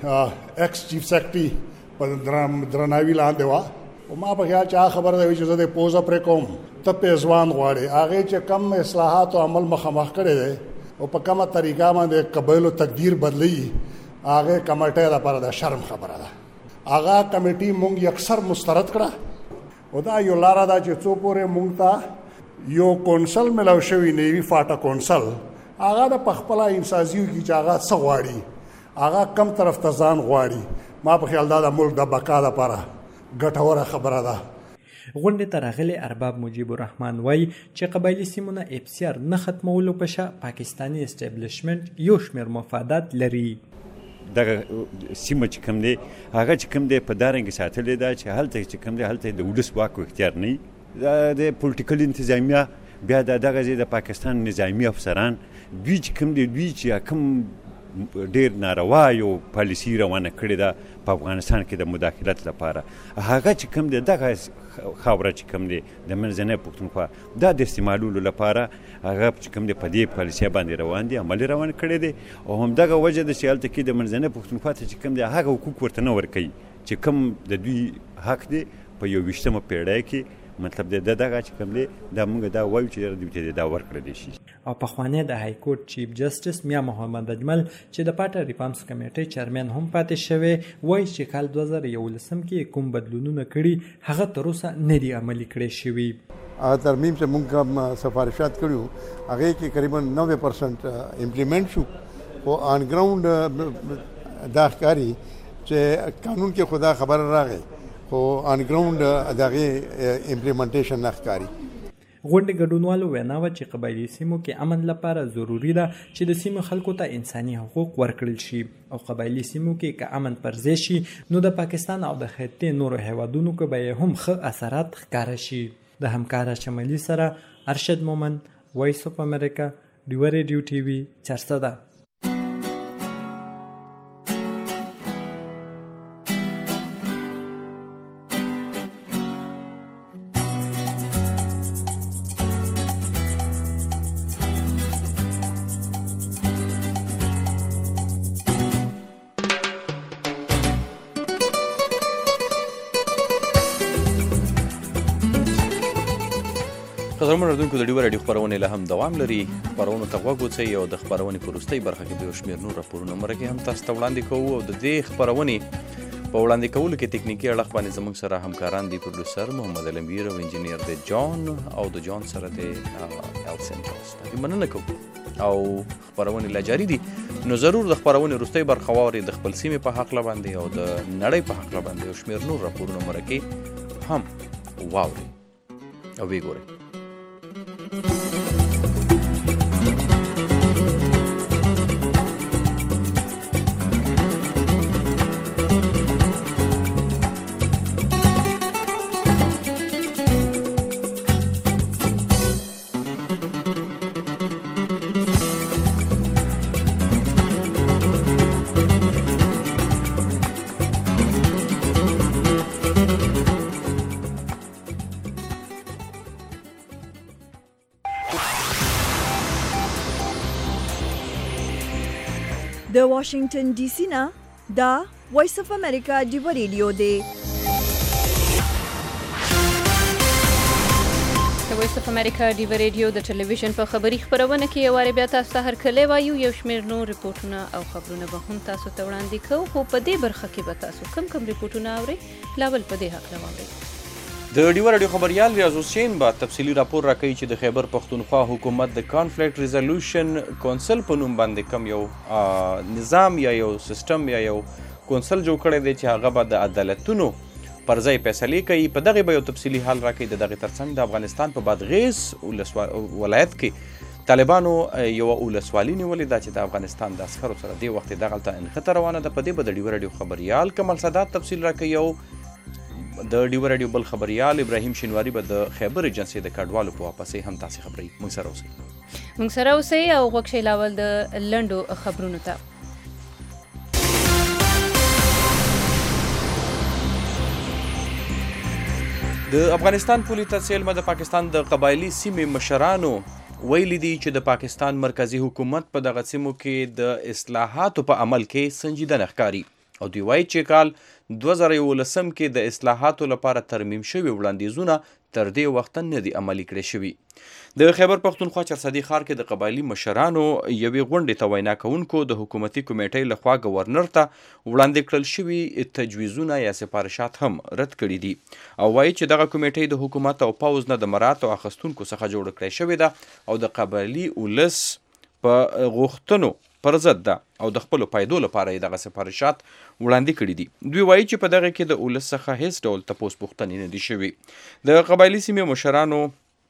د ایکس چیف سیکرټري په درناوي لاندې وه او ما په خیال چې هغه خبره ده چې زه د پوزه پرې کوم ته پېزوان غواړي، هغې چې کم اصلاحاتو عمل مخامخ کړی دی او په کومه طریقه باندې قبایلو تقدیر بدلوي، هغې کمیټۍ لپاره د شرم خبره ده. هغه کمیټي مونږ اکثر مسترد کړه او دا یو لاره ده چې څو پورې مونږ ته یو کونسل ملاو شوي نیوي فاټه کونسل، هغه د پخپله انسازي وکړي چې هغه څه غواړي، هغه کم طرف ته ځان غواړي. ما په خیال دا د ملک د بقا لپاره ګټوره خبره ده. غونډې ته راغلی ارباب مجیب الرحمن وایي چې قبایلي سیمونه اف سی آر نه ختمولو په شا پاکستاني اسټابلیشمنټ یو شمېر مفادات لري. دغه سیمه چې کوم دی هغه چې کوم دی په دارنګې ساتلې ده چې هلته چې کوم دی هلته د ولس واک او اختیار نه وي. د پولیټیکل انتظامیه بیا د دغه ځای د پاکستان نظامي افسران دوی چې کوم دی دوی چې کوم ډېر ناروا یو پالیسي روانه کړې ده په افغانستان کې د مداخلت لپاره، هغه چې کوم دی دغه خاوره چې کوم دی د منځنۍ پښتونخوا دا د استعمالولو لپاره هغه چې کوم دی په دې پالیسۍ باندې روان دي، عملي روان کړی دی او همدغه وجه ده چې هلته کې د منځنۍ پښتونخوا ته چې کوم دی هغه حقوق ورته نه ورکوي چې کوم د دوی حق دی په یوویشتمه پیړۍ کې. مطلب د دغه چې کوم دی دا موږ دا وایو چې دوی ته دا ورکړلی شي. او پخوانی د های کورټ چیف جسټس میا محمد اجمل چې د پاټه ریفارمز کمیټې چیرمن هم پاتې شوی وایي چې کال دوه زره یولسم کې کوم بدلونونه کړي هغه تر اوسه نه دي عملي کړی شوي. ترمیم چې موږ کوم سفارشات کړي هغې کې قریبا نوے پرسنټ امپلیمنټ شو خو آن ګراوند دا ښکاري چې قانون کې خدا خبر راغی خو آن ګراوند دغه امپلیمنټیشن نه ښکاري. غونډې ګډونوالو وینا وه چې قبایلي سیمو کې امن لپاره ضروري ده چې د سیمو خلکو ته انساني حقوق ورکړل شي او قبایلي سیمو کې که امن پر ځای شي نو د پاکستان او د خطې نورو هیوادونو کې به یې هم ښه اثرات ښکاره شي. د همکاره شمالي سره ارشد مومن، وایس اف امریکا، ډیوه ریډیو ټي وي، چارسده. قدرمن اردوونکو د ډیوه راډیو خپرونې لا هم دوام لري. خپرونو ته غوږ وڅئ او د خپرونې په وروستۍ برخه کې د یو شمېر نور راپورونه مرکې هم تاسو ته وړاندې کوو او د دې خپرونې په وړاندې کولو کې تکنیکي اړخ باندې زموږ سره همکاران دي، پروډوسر محمد علمگیر او انجینیر د جان او د جان سره د السن جاس. مننه کوو او خپرونې لا جاري دي، نو ضرور د خپرونې وروستۍ برخه واورئ د خپل سیمې په هکله باندې او د نړۍ په هکله باندې یو شمېر نور راپورونه مرکې هم واورئ او ویې ګورئ. د واشنگټن ډي سي نه دا وایس اف امریکا ډیو ریډیو دی. د وایس اف امریکا ډیو ریډیو د ټلویزیون په خبري خبرونه کې یو واره بیا تاسو ته هرکلی وایو. یو شمېر نور ریپورټونه او خبرونه به هم تاسو ته وړاندې کوو، خو په دې برخه کې به تاسو کم کم ریپورټونه اورئ لاول په دې هکله واورئ. د ډیو راډیو خبریال ریاض حسین به تفصیلي راپور راکوي چې د خیبر پښتونخوا حکومت د کانفلیکټ ریزولوشن کونسل په نوم باندې کم یو نظام یا یو سیستم یا یو کونسل جوړ کړی دی چې هغه به د عدالتونو پر ځای فیصلې کوي. په دغې به یو تفصیلي حال راکوي. د دغې ترڅنګ د افغانستان په بادغیس ولایت کې طالبانو یوه ولسوالي نیولې ده چې د افغانستان د عسکرو سره دې وخت یې دغلته نښته روانه ده. په دې به د ډیو راډیو خبریال کمال سادات تفصیل راکوي او د ډیو راډیو بل خبریال ابراهیم شینواري به د خیبر ایجنسۍ د کډوالو په واپسۍ هم تاسې خبروي. موږ سره اوسئ موږ سره اوسئ او غوږ شئ لاول د لنډو خبرونو ته. د افغانستان پولي تڅیلمه د پاکستان د قبایلي سیمې مشرانو ویلي دي چې د پاکستان مرکزی حکومت په دغه سیمو کې د اصلاحاتو په عمل کې سنجیده نه ښکاري او دوی وایي چې کال دوه زره یولسم کې د اصلاحاتو لپاره ترمیم شوي وړاندیزونه تر دې وخته نه دي عملي کړي شوي. د خیبر پښتونخوا چرسدي ښار کې د قبایلي مشرانو یوې غونډې ته وینا کوونکو د حکومتي کمیټۍ لخوا ګورنر ته وړاندې کړل شوي تجویزونه یا سفارشات هم رد کړي دي او وایي چې دغه کمیټۍ د حکومت او پوځ نه د مراتو اخیستونکو څخه جوړه کړې شوې ده او د قبایلي ولس په غوښتنو پر ضد ده او د خپلو فایدو لپاره یې دغه سفارشات وړاندې کړي دي. دوی وایي چې په دغه کې د ولس څخه هیڅ ډول تپوس پوښتنې نه دي شوي. د قبایلي سیمې مشرانو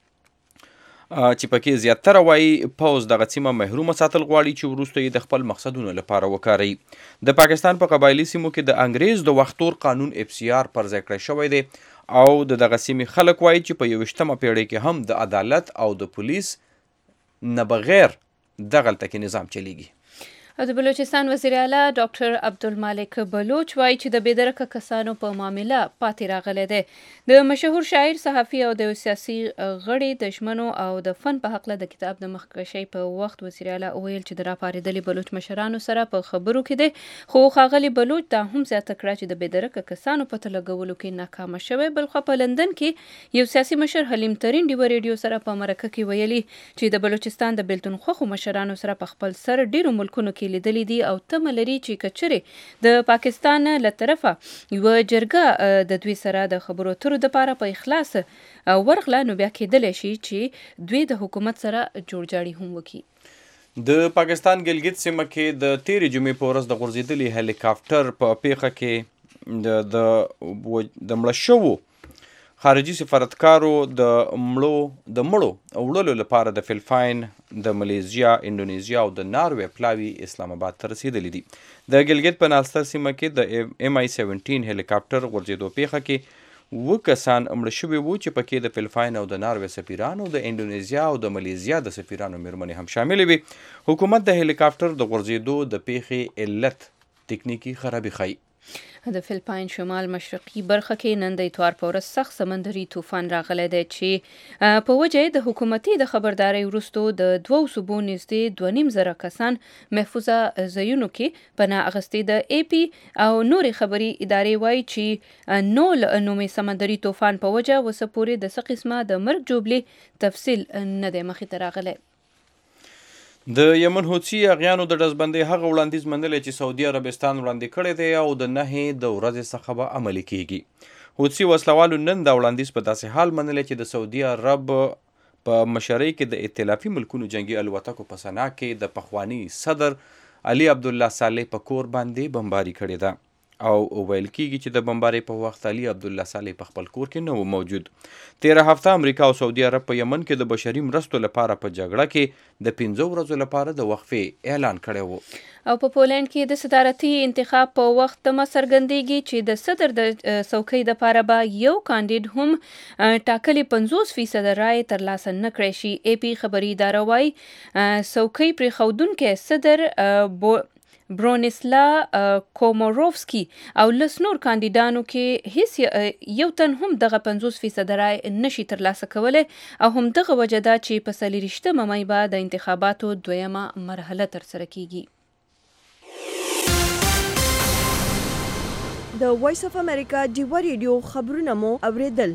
چې پکې زیاتره وایي پوځ دغه سیمه محرومه ساتل غواړي چې وروسته یې د خپل مقصدونو لپاره وکاروي. د پاکستان په قبایلي سیمو کې د انګریز د وختور قانون اف سی آر پر ځای کړی شوی دی او د دغه سیمې خلک وایي چې په یویشتمه پیړۍ کې هم د عدالت او د پولیس نه بغیر دغلته کې نظام چلیږي. او د بلوچستان وزیر اعلی ډاکټر عبدالمالک بلوچ وایي چې د بېدرکه کسانو په معامله پاتې راغلی دی. د مشهور شاعر، صحافي او د سیاسي غړي د ژمنو او د فن په هکله د کتاب د مخکشۍ په وخت وزیر اعلی وویل چې د راپارېدلي بلوچ مشرانو سره په خبرو کې دی، خو ښاغلي بلوچ دا هم زیاته کړه چې د بېدرکه کسانو په لګولو کې ناکامه شوی. بلخوا په لندن کې یو سیاسي مشر حلیم ترین ډیو ریډیو سره په مرکه کې ویلي چې د بلوچستان د بیلتون خوښو مشرانو سره په خپل سر ډیرو ملکونو کې لیدلی دي او تمه لري چې کچرې د پاکستان له طرفه یوه جرګه د دوی سره د خبرو اترو دپاره په اخلاص ورغله نو بیا کېدلی شي چې دوی د حکومت سره جوړجاړي هم وکړي. د پاکستان ګلګت سیمه کې د تیرې جمعې په ورځ د غورځېدلي هلیکاپټر په پیښه کې د د مړه شوو خارجي سفارتکارو د مړو د مړو وړلو لپاره د فلپاین، د ملیزیا، انډونیزیا او د ناروې پلاوي اسلام آباد ته رسېدلي دي. د ګلګت په نالستر سیمه کې د ایم آی سیونټین هلیکاپټر غورځېدو پیښه کې اووه کسان مړه شوي وو چې پکې د فلپاین او د ناروې سفیرانو، د انډونیزیا او د ملیزیا د سفیرانو مېرمنې هم شاملې وي. حکومت د هلیکاپټر د غورځېدو د پیښې علت تکنیکی خرابي ښیي. د فلپاین شمال مشرقي برخه کې نن د اتوار په ورځ سخت سمندري طوفان راغلی دی چې په وجه د حکومتي د خبردارۍ وروستو د دوو صوبو نږدې دوه نیم زره کسان محفوظه ځایونو کې پناه اخیستې. د ای پی او نورې خبري ادارې وایي چې نول نومې سمندري طوفان په وجه اوسه پورې د څه قسمه د مرګ جوبلې تفصیل نه دی مخې ته راغلی. د یمن حوثي اغیانو د ډزبندۍ هغه وړاندیز منلی چې سعودي عربستان وړاندې کړی دی او د نهې د ورځې څخه به عملي کیږي. حوثي وسلوالو نن دا وړاندیز په داسې حال منلی چې د سعودي عرب په مشرۍ کې د ائتلافي ملکونو جنگي الوتکو په سنا کې د پخواني صدر علي عبدالله صالح په کور باندې بمباري کړې ده او ویل کیږي چې د بمبارۍ په وخت علي عبدالله صالح په خپل کور کې نه و موجود. تیره هفته امریکا او سعودي عرب په یمن کې د بشري مرستو لپاره په جګړه کې د پنځو ورځو لپاره د وقفې اعلان کړی و. او په پولنډ کې د صدارتي انتخاب په وخت تمه څرګندېږي چې د صدر د څوکۍ دپاره به یو کاندید هم ټاکلي پنځوس فیصد رای ترلاسه نه کړی شي. ای پی خبري اداره وایي څوکۍ پرېښودونکی صدر بو برونیسلا کوماروفسکی او لس نور کاندیدانو کې هیڅ یو تن هم دغه پنځوس فیصد رای نشي ترلاسه کولی او هم دغه وجه ده چې په څلېرویشتمه مۍ به د انتخاباتو دویمه مرحله ترسره کیږي. د وایس اف امریکا ډیوه ریډیو خبرونه مو اوریدل.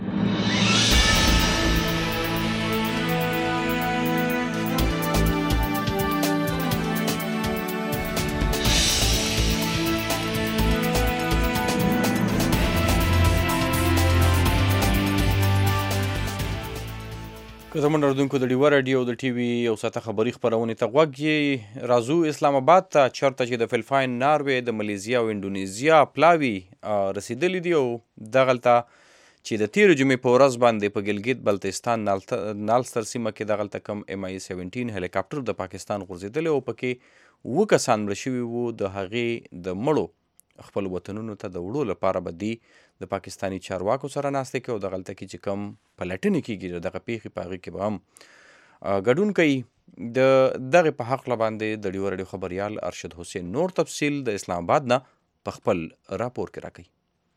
که زموږ اردوونکو د ډیوه راډیو د ټي وي یو ساعته خبري خپرونې ته غوږ یې راځو اسلام آباد ته، چېرته چې د فلپاین، ناروې، د ملیزیا او انډونیزیا پلاوي رسېدلي دي او دغلته چې د تېرې جمعې په ورځ باندې په ګلګت بلتستان نالستر سیمه کې دغلته کم ایم آی سیونټین هلیکاپټر د پاکستان غورځېدلی او پکې اووه کسان مړه شوي وو. د هغې د مړو خپل وطنونو ته د وړو لپاره به دی د پاکستانی چارواکو سره ناستې کوي او دغلته کې چې کم پلټنې کېږي دغه پیښې په هغې کې به هم ګډون کوي. د دغې په حقله باندې د ډیوه راډیو خبریال ارشد حسین نور تفصیل د اسلام آباد نه په خپل راپور کې راکوي.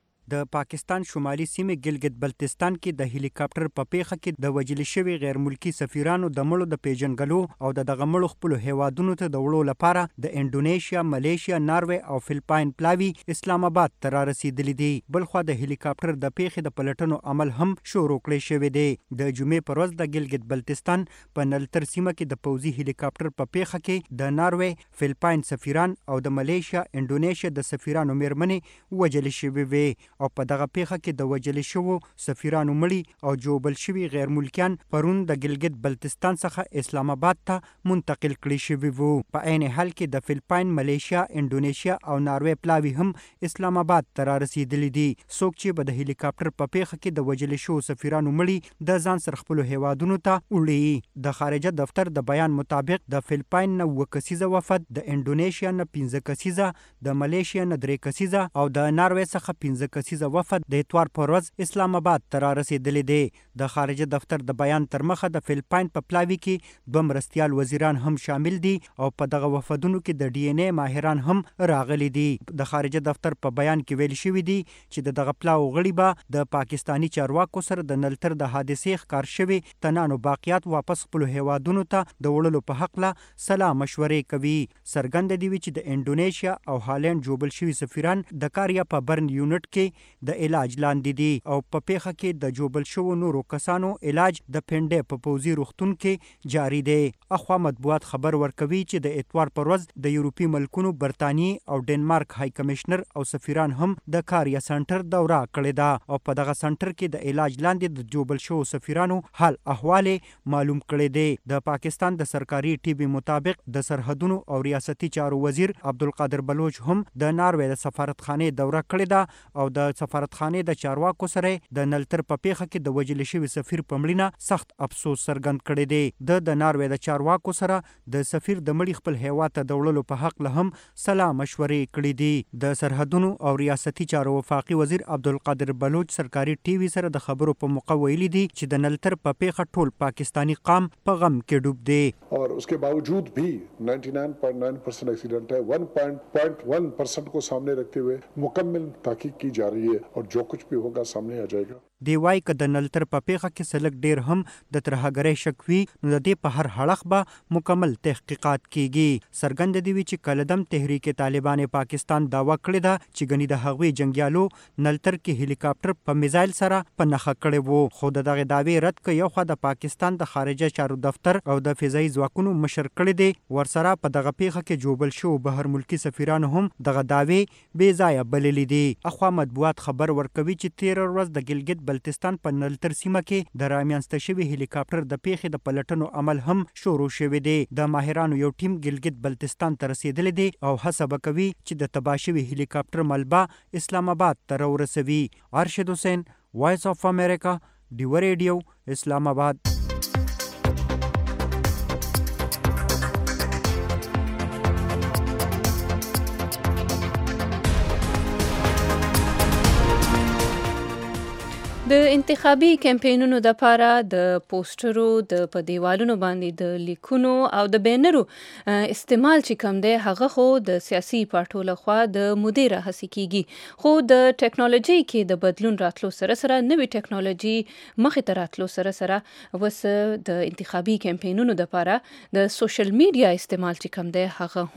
د پاکستان شمالي سیمې ګلګت بلتستان کې د هلیکاپټر په پیښه کې د وژل شوي غیر ملکي سفیرانو د مړو د پیژنګلو او د دغه مړو خپلو هیوادونو ته د وړو لپاره د انډونیشیا، ملیشیا، ناروې او فلپاین پلاوي اسلام آباد ته را رسېدلي دي. بلخوا د هلیکاپټر د پیښې د پلټنو عمل هم شروع کړی شوی دی. د جمعې پر ورځ د ګلګت بلتستان په نلتر سیمه کې د پوځي هلیکاپټر په پیښه کې د ناروې، فلپاین سفیران او د ملیشیا، انډونیشیا د سفیرانو میرمنې وژل شوي وي او په دغه پیښه کې د وژل شوو سفیرانو مړي او جوبل شوي غیر ملکیان پرون د ګلګت بلتستان څخه اسلام آباد ته منتقل کړي شوي وو. په عین حال کې د فلپاین، ملیشیا، انډونیشیا او ناروې پلاوي هم اسلام آباد ته را رسېدلي دي. څوک چې به د هلیکاپټر په پیښه کې د وژل شوو سفیرانو مړي د ځان سره خپلو هیوادونو ته وړي. د خارجه دفتر د بیان مطابق د فلپاین نه اووه کسیزه وفد، د انډونیشیا نه پنځه کسیزه، د ملیشیا نه درې کسیزه او د ناروې څخه پنځه کسیزه وفد د اتوار پر ورځ اسلام آباد ته را رسېدلی دی. د خارجه دفتر د بیان تر مخه د فلپاین په پلاوي کې دوه مرستیال وزیران هم شامل دي او په دغه وفدونو کې د ډي ان اے ماهران هم راغلي دي. د خارجه دفتر په بیان کې ویل شوي دي چې د دغه پلاو غړي به د پاکستانی چارواکو سره د نلتر د حادثې ښکار شوي تنانو باقیات واپس خپلو هیوادونو ته د وړلو په هکله سلا مشورې کوي. څرګنده دي چې د انډونیشیا او هالینډ جوبل شوي سفیران د کاریا په برن یونټ کې د علاج لاندې دي او په پیښه کې د جوبل شوو نورو کسانو علاج د پنډې په پوځي روغتون کې جاری دی. اخوا مطبوعات خبر ورکوي چې د اتوار پر ورځ د یورپي ملکونو برطانیې او ډنمارک های کمشنر او سفیران هم د کاریا سنټر دوره کړې ده او په دغه سنټر کې د علاج لاندې د جوبل شوو سفیرانو حال احوال معلوم کړی دی. د پاکستان د سرکاري ټي وي مطابق د سرحدونو او ریاستي چارو وزیر عبدالقادر بلوچ هم د ناروې د سفارتخانې دوره کړې ده او د سفارتخانې د چارواکو سره د نلتر په پیښه کې د وژل شوي سفیر په مړینه سخت افسوس څرګند کړی دی. د د ناروې د چارواکو سره د سفیر د مړي خپل هیواد ته د وړلو په حق له هم سلا مشورې کړي دي. د سرحدونو او ریاستي چارو وفاقي وزیر عبدالقادر بلوچ سرکاري ټي وي سره د خبرو په موقع ویلي دي چې د نلتر په پیښه ټول پاکستانی قام په غم کې ډوب دی. और उसके बावजूद भी निन्यानवे point नौ percent accident है, one point one percent को सामने रखते हुए मुकम्मल तहकीक की जा रही है और जो कुछ भी होगा सामने आ जाएगा. دی وای که د نلتر په پیښه کې سلک ډیر هم د ترهګرۍ شک وي نو د دې په هر حلق به مکمل تحقیقات کیږي. څرګنده دی چې کلدم تحریک طالبان پاکستان داوا کړې ده چې ګنې د هغوی جنگیالو نلتر کې هلیکاپټر په میزایل سره په نښه کړی وو. خو د دغه دعوې رد که یو خوا د پاکستان د خارجه چارو دفتر او د فضایي ځواکونو مشر کړی دی، ورسره په دغه پیښه کې جوبل شو بهر ملکي سفیرانو هم دغه دعوې بې ځایه بللې دي. اخوا مطبوعات خبر ورکوي چې تېره ورځ د ګلګت بلتستان په نلتر سیمه کې د رامنځته شوي هلیکاپټر د پیښې د پلټنو عمل هم شروع شوی دی. د ماهرانو یو ټیم ګلګت بلتستان ته رسېدلی دی او هڅه به کوي چې د تباه شوي هلیکاپټر ملبه اسلام آباد ته راورسوي. ارشد حسین، وایس اف امریکا، ډیوه ریډیو، اسلام آباد. د انتخابي کمپاینونو د لپاره د پوسټرو د په دیوالونو باندې د لیکونو او د بینرو استعمال چې کم دی هغه خو د سیاسي پارټو لخوا د مدیره هڅې کیږي خو د ټیکنالوژي کې د بدلون راتلو سره سره نوې ټیکنالوژي مخې ته راتلو سره سره وس د انتخابي کمپاینونو د لپاره د سوشل میډیا استعمال چې کم دی هغه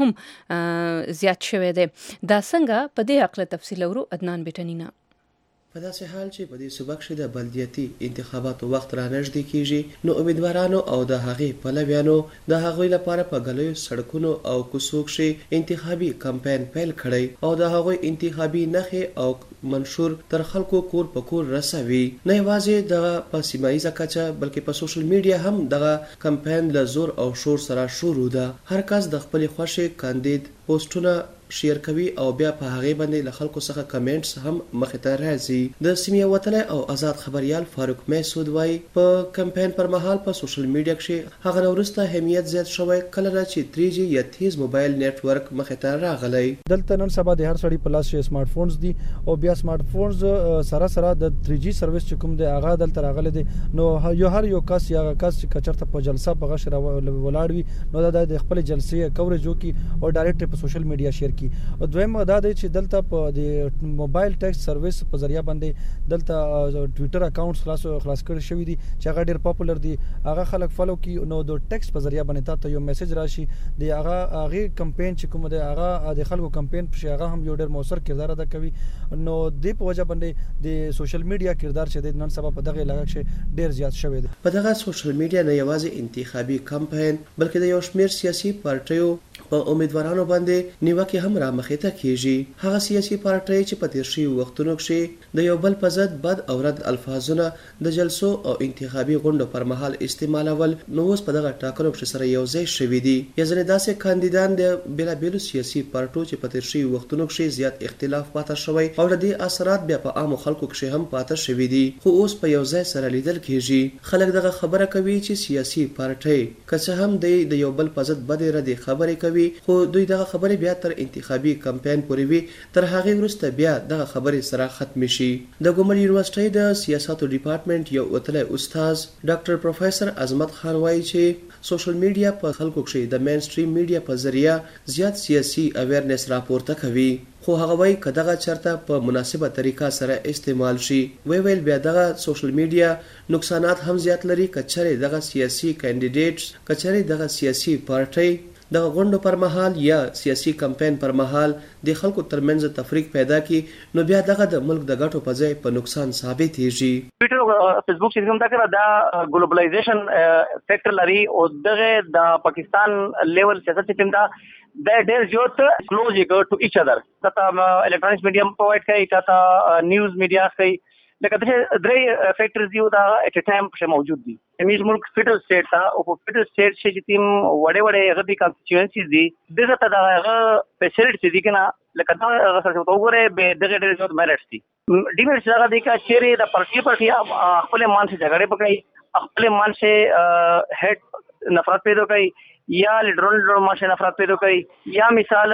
هم زیات شوی دی دا څنګه په دې اړه تفصیل ورو عدنان بیٹنینا په داسې حال چې په دې صوبه کې د بلدیاتي انتخاباتو وخت را نږدې کیږي نو امیدوارانو او د هغې پلویانو د هغوی لپاره په غلیو سړکونو او کوڅو کې انتخابي کمپاین پیل کړی او د هغوی انتخابي نښې او منشور تر خلکو کور په کور رسوي نه یوازې د په سیمایي کچه بلکې په سوشل میډیا هم دغه کمپاین له زور او شور سره شروع ده هر کس د خپل خوښې کاندید پوسټونه شیر کوي او بیا په هغه باندې له خلکو څخه کمنټس هم مخې ته راځي د سیمه وطني او آزاد خبريال فاروق میسود وای په کمپاین پر مهال په سوشل میډیا کې هغه نورسته اهمیت زیات شوی کله چې تھری جی یا تیز موبایل نت ورک مخې ته راغلی دلته نن سبا د هر سړي په لاس کې سمارټ فونز دي او بیا سمارټ فونز سره سره د تھری جی سرویس چې کوم دی هغه دلته راغلی دی نو یو هر یو کس یا کس چې کچرته په جلسه په غشره ولاړ وي نو د خپل جلسې کوریج وکي او ډایرکټ په سوشل میډیا شیر کی او دویم دا دی چې دلته په د موبایل ټیکس سرویس په ذریعہ باندې دلته ټوئیټر اکاونټس خلاص خلاص کړی شوی دي چې هغه ډیر پاپولر دي هغه خلک فالو کی نو د ټیکس په ذریعہ باندې تاسو یو میسج راشي دی هغه هغه کمپاین چې کوم دی هغه د خلکو کمپاین په هغه هم یو ډیر موثر کردار ادا کوي نو د په وجه باندې د سوشل میډیا کردار چې د نن سبا په دغه علاقه کې ډیر زیات شوی دی په دغه سوشل میډیا نه یوازې انتخابي کمپاین بلکې د یو شمېر سیاسي پارټیو په امیدوارانو باندې نیوکه هم را مخې ته کیږي هغه سیاسي پارټۍ چې په تیر شوي وختونو کې د یو بل په ضد بد او رد الفاظونه د جلسو او انتخابي غونډو پر مهال استعمالول نو اوس په دغه ټاکنو کې سره یو ځای شوي دي یا ځینې داسې کاندیدان د بېلابېلو سیاسي پارټو چې په تیر شوي وختونو کې زیات اختلاف پاتې شوی او د دې اثرات بیا په عامو خلکو کې هم پاتې شوي دي خو اوس په یو ځای سره لیدل کیږي خلک دغه خبره کوي چې سیاسي پارټۍ که څه هم د یو بل په ضد بدې ردې خبرې کوي خو دوی دغه خبرې بیا تر انتخابي کمپاین پورې وي تر هغه وروسته بیا دغه خبرې سره ختم شي د ګومل یونیورسيټي د سیاستو ډپارټمنټ یو وتلی استاد ډاکټر پروفیسور عظمت خان وایي چې سوشل میډیا په خلکو کې د مین سټریم میډیا په ذریعہ زیات سیاسي اویرنس راپورته کوي خو هغه وایي که دغه چرته په مناسبه طریقه سره استعمال شي وی ویل بیا دغه سوشل میډیا نقصانات هم زیات لري که چېرې دغه سیاسي کینډیډیټس که چېرې دغه سیاسي پارټۍ دغه غونډو پر مهال یا سیاسي کمپاین پر مهال د خلکو ترمنځ تفریق پیدا کی نو بیا دغه د ملک د ګټو په ځای په نقصان ثابتېږي ټویټر او فیسبوک چې کوم دا کړه دا ګلوبلایزیشن فیکټر لري او دغه د پاکستان لیول سیاست چې دا د ډېر زیات کلوز ټو ایچ ادر دا الکترونیک میډیم پرووایډ کوي تا نیوز میډیا کوي لکه دا درې فیکټرز یو دا اټ ا ټایم په موجود دي زموږ ملک فیډرل سټیټ تا او په فیډرل سټیټ چې تیم وړې وړې هغه د کانسټیټوئنسیز دي دغه ته دا هغه فیسیلیټي دي کنه لکه دا هغه څه ته وګوره به دغه ډېر زیات میرټس دي ډیمیټس هغه دي چې چیرې د پارټي پارټي خپل مان سره جګړه پکړي خپل مان سره هټ نفرت پیدا کوي یا لیډرون لیډرون ماشه نفرت پیدا کوي یا مثال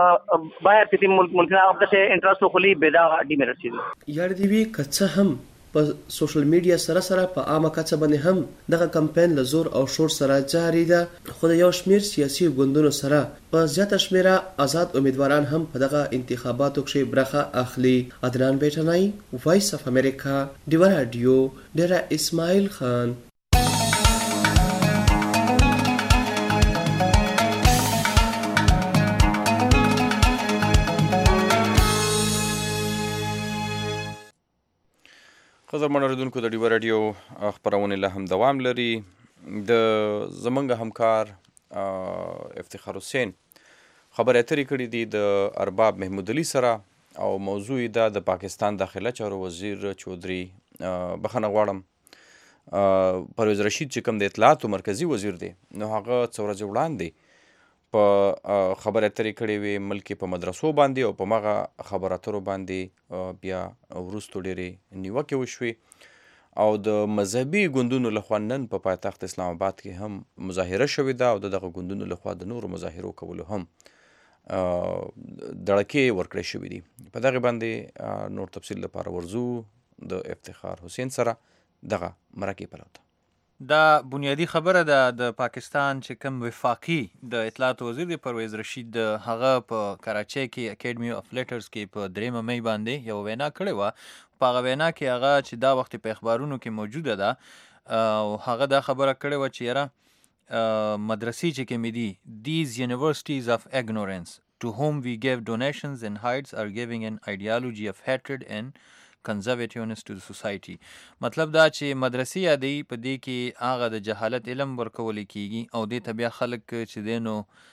باهر چې ملک ملکنا او د انټرست خو لې بدا ډیمیټس دي یار دی وی کڅه هم په سوشل میډیا سره سره په عامه کچه باندې هم دغه کمپاین له زور او شور سره جاری ده خو د یو شمیر سیاسي ګوندونو سره په زیاته شمیره آزاد امیدواران هم په دغه انتخاباتو کې برخه اخلي عدنان بیٹنای وایس اف امریکا دیوا رادیو ډیرا اسماعیل خان قدرمن اوریدونکو د ډیوا رادیو خپرونه له هم دوام لري د زمونږ همکار افتخار حسین خبرې اترې کړې دي د ارباب محمود علي سره او موضوع دا د پاکستان داخله چارو وزیر چودھری بخښنه غواړم پرویز رشید چې کوم د اطلاعاتو مرکزی وزیر دی نو هغه څو ورځې وړاندې په خبرې اترې کړې وې ملک په مدرسو باندې او په مغه خبرې اترو باندې بیا وروستو ډېرې نیوکې وشوې او د مذهبي ګوندونو لخوا نن په پایتخت اسلام آباد کې هم مظاهره شوې ده او د دغه ګوندونو لخوا د نورو مظاهرو کولو هم دړکې ورکړې شوې دي په دغه باندې نور تفصیل لپاره ورځو د افتخار حسین سره دغه مرکې پلوته. دا بنیادی خبره ده د پاکستان چې کوم وفاقي د اطلاعات وزیر دی پرویز رشید د هغه په کراچۍ کې اکیډمي اف لیټرز کې په دریمه مې باندې یو وینا کړې وه. په هغه وینا کې هغه چې دا وخت په اخبارونو کې موجوده ده او هغه دا خبره کړې وه چې یاره مدرسې چې کومې دي these universities of ignorance to whom we give donations and heights are giving an ideology of hatred and conservativeness to the society. مطلب دا چې مدرسې یادی په دې کې هغه د جهالت علم ورکول کیږي او دې ته بیا خلک چې دی نو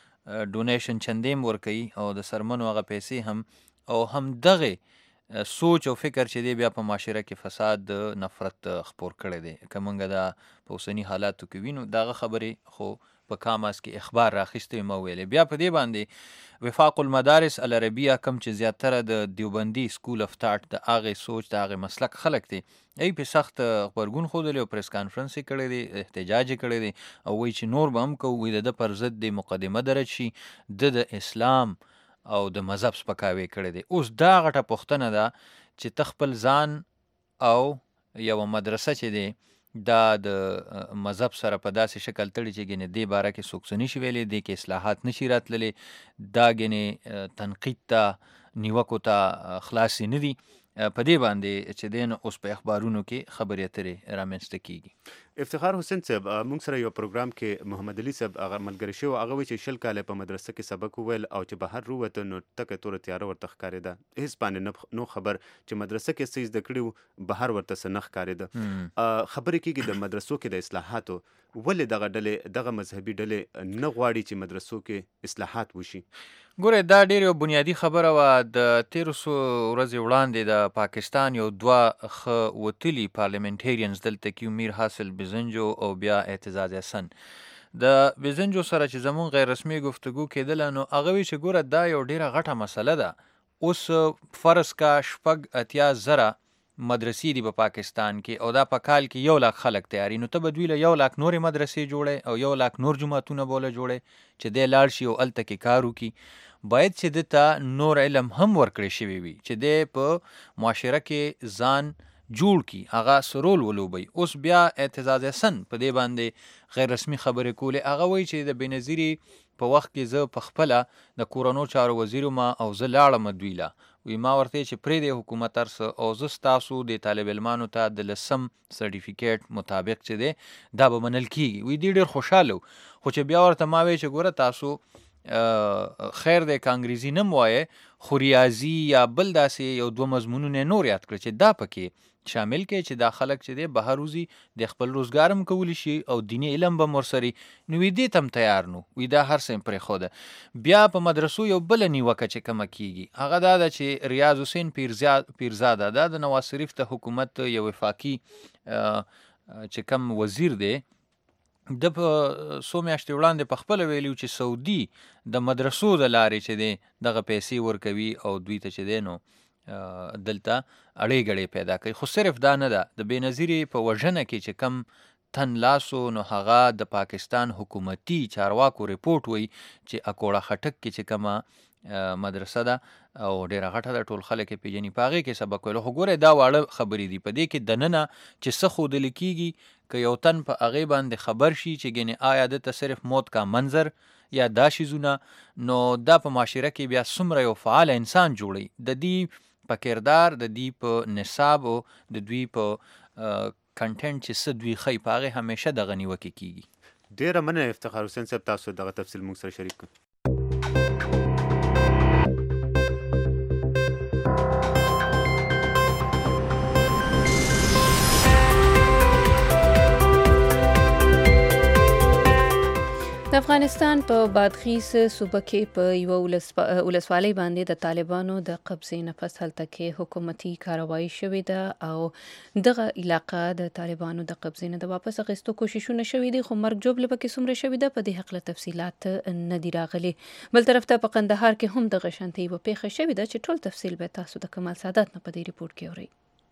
ډونیشن چندیم ورکوي او د سرمنو هغه پیسې هم او هم دغه سوچ او فکر چې دی بیا په معاشره کې فساد نفرت خپور کړی دی. که موږ دا په اوسني حالاتو کې وینو دغه خبرې خو په کاماس کې اخبار راخیستې ما ویلې. بیا په دې باندې وفاق المدارس العربیه کم چې زیاتره د دیوبندي سکول اف تاټ د هغې سوچ د هغې مسلک خلک دی ای په سخت غبرګون ښودلی او پریس کانفرنس یې کړی دی احتجاج یې کړی دی او وایي چې نور به هم کوو وایي د ده پر ضد د مقدمه درج شي د د اسلام او د مذهب سپکاوی کړی دی. اوس دا غټه پوښتنه ده چې ته خپل ځان او یوه مدرسه چې دی دا د مذهب سره په داسې شکل تړي چې ګنې دې باره کې څوک څه نشي ویلی دې کې اصلاحات نشي راتللی دا ګنې تنقید ته نیوکو ته خلاصې نه دي. په دې باندې چې دی نو اوس په اخبارونو کې خبرې اترې رامنځته کیږي. افتخار حسین صاحب موږ سره یو پروګرام کې محمد علي صاحب هغه ملګری شو هغه وایي چې شل کاله په مدرسه کې سبق وویل او چې بهر ووته نو تکه توره تیاره ورته ښکارېده هېڅ باندې نو خبر چې مدرسه کې څه زده کړي وو بهر ورته څه نه ښکارېده. خبرې کېږي د مدرسو کې د اصلاحاتو ولې دغه ډلې دغه مذهبي ډلې نه غواړي چې مدرسو کې اصلاحات وشي؟ ګوره دا ډېر یو بنیادي خبره وه. د تېرو څو ورځې وړاندې د پاکستان یو دوه ښه وتلي پارلمنټیرینز دلته کې میر حاصل بزنجو او بیا اعتزاز حسن د بزنجو سره چې زمون غیر رسمي گفتگو کېدله نو هغه وی چې ګوره دا یو ډېره غټه مسله ده. اوس فرض کا شپږ اتیا زره مدرسې دي په پاکستان کې او دا په کال کې یو لاک خلک تیاري نو ته به دوی له یو لاک نورې مدرسې جوړې او یو لاک نور جوماتونه به وله جوړې چې دی لاړ شي او هلته کې کار وکړي. باید چې ده ته نور علم هم ورکړی شوی وي چې دی په معاشره کې ځان جوړ کی هغه سرول ولوبي. اوس بیا اعتزاز حسن په دې باندې غیر رسمي خبرې کولې هغه وایي چې د بېنظیري په وخت کې زه په خپله د کورنو چارو وزیر وم او زه لاړم دوی له وی ما ورته چې پرېږدی حکومت هر څه او زه ستاسو د طالب علمانو ته د لسم سرټیفیکیټ مطابق چې دی دا به منل کېږي. وی دی ډېر خوشحاله و خو چې بیا ورته ما وی چې ګوره تاسو خیر دی که انګریزي نه م وایې خو ریاضي یا بل داسې یو دوه مضمونونه یې نور یاد کړه چې دا پکې شامل کړي چې دا خلک چې دی بهر وځي د خپل روزګار هم کولی شي او دیني علم به هم ورسري نو وی دې ته هم تیار نو وی دا هر څه یې پرېښوده. بیا په مدرسو یو بله نیوکه چې کومه کېږي هغه دا ده چې ریاض حسین پیرزاده دا د نواز شریف د حکومت یو وفاقي چې کوم وزیر دی د په څو میاشتې وړاندې په خپله ویلي چې سعودي د مدرسو د لارې چې دی دغه پیسې ورکوي او دوی ته چې دی نو دلته اړې ګړې پیدا کوي. خو صرف دا نه ده د بېنظیرې په وژنه کې چې کم تن لاسو نو هغه د پاکستان حکومتي چارواکو ریپورټ وایي چې اکوړه خټک کې چې کومه مدرسه ده او ډېره غټه ده ټول خلک یې پېژني په هغې کې سبق ویلو. خو ګورئ دا واړه خبرې دي په دې کې دننه چې څه ښودلې کېږي که یو تن په هغې باندې خبر شي چې ګنې آیا ده ته صرف موت کا منظر یا دا شیزونه نو دا په معاشره کې بیا څومره یو فعال انسان جوړوي د دې په کردار د دوی په نصاب او د دوی په کنټنټ چې څه دوی ښیي په هغې همیشه دغه نیوکې کېږي. ډېره مننه افتخار حسین صاحب تاسو دغه تفصیل موږ سره شریک کړ. د افغانستان په بادغیس صوبه کې په یوه ولسوالۍ باندې د طالبانو د قبضې نه پس هلته کې حکومتي کاروایي شوې ده او دغه علاقه د طالبانو د قبضې نه د واپس اخیستو کوششونه شوي دي خو مرګ ژوبله پکې څومره شوې ده په دې هکله تفصیلات نه دي راغلي. بل طرف ته په قندهار کې هم دغه شانتې یوه پېښه شوې ده چې ټول تفصیل به تاسو د کمال سعادت نه په دې ریپورټ کې اورئ.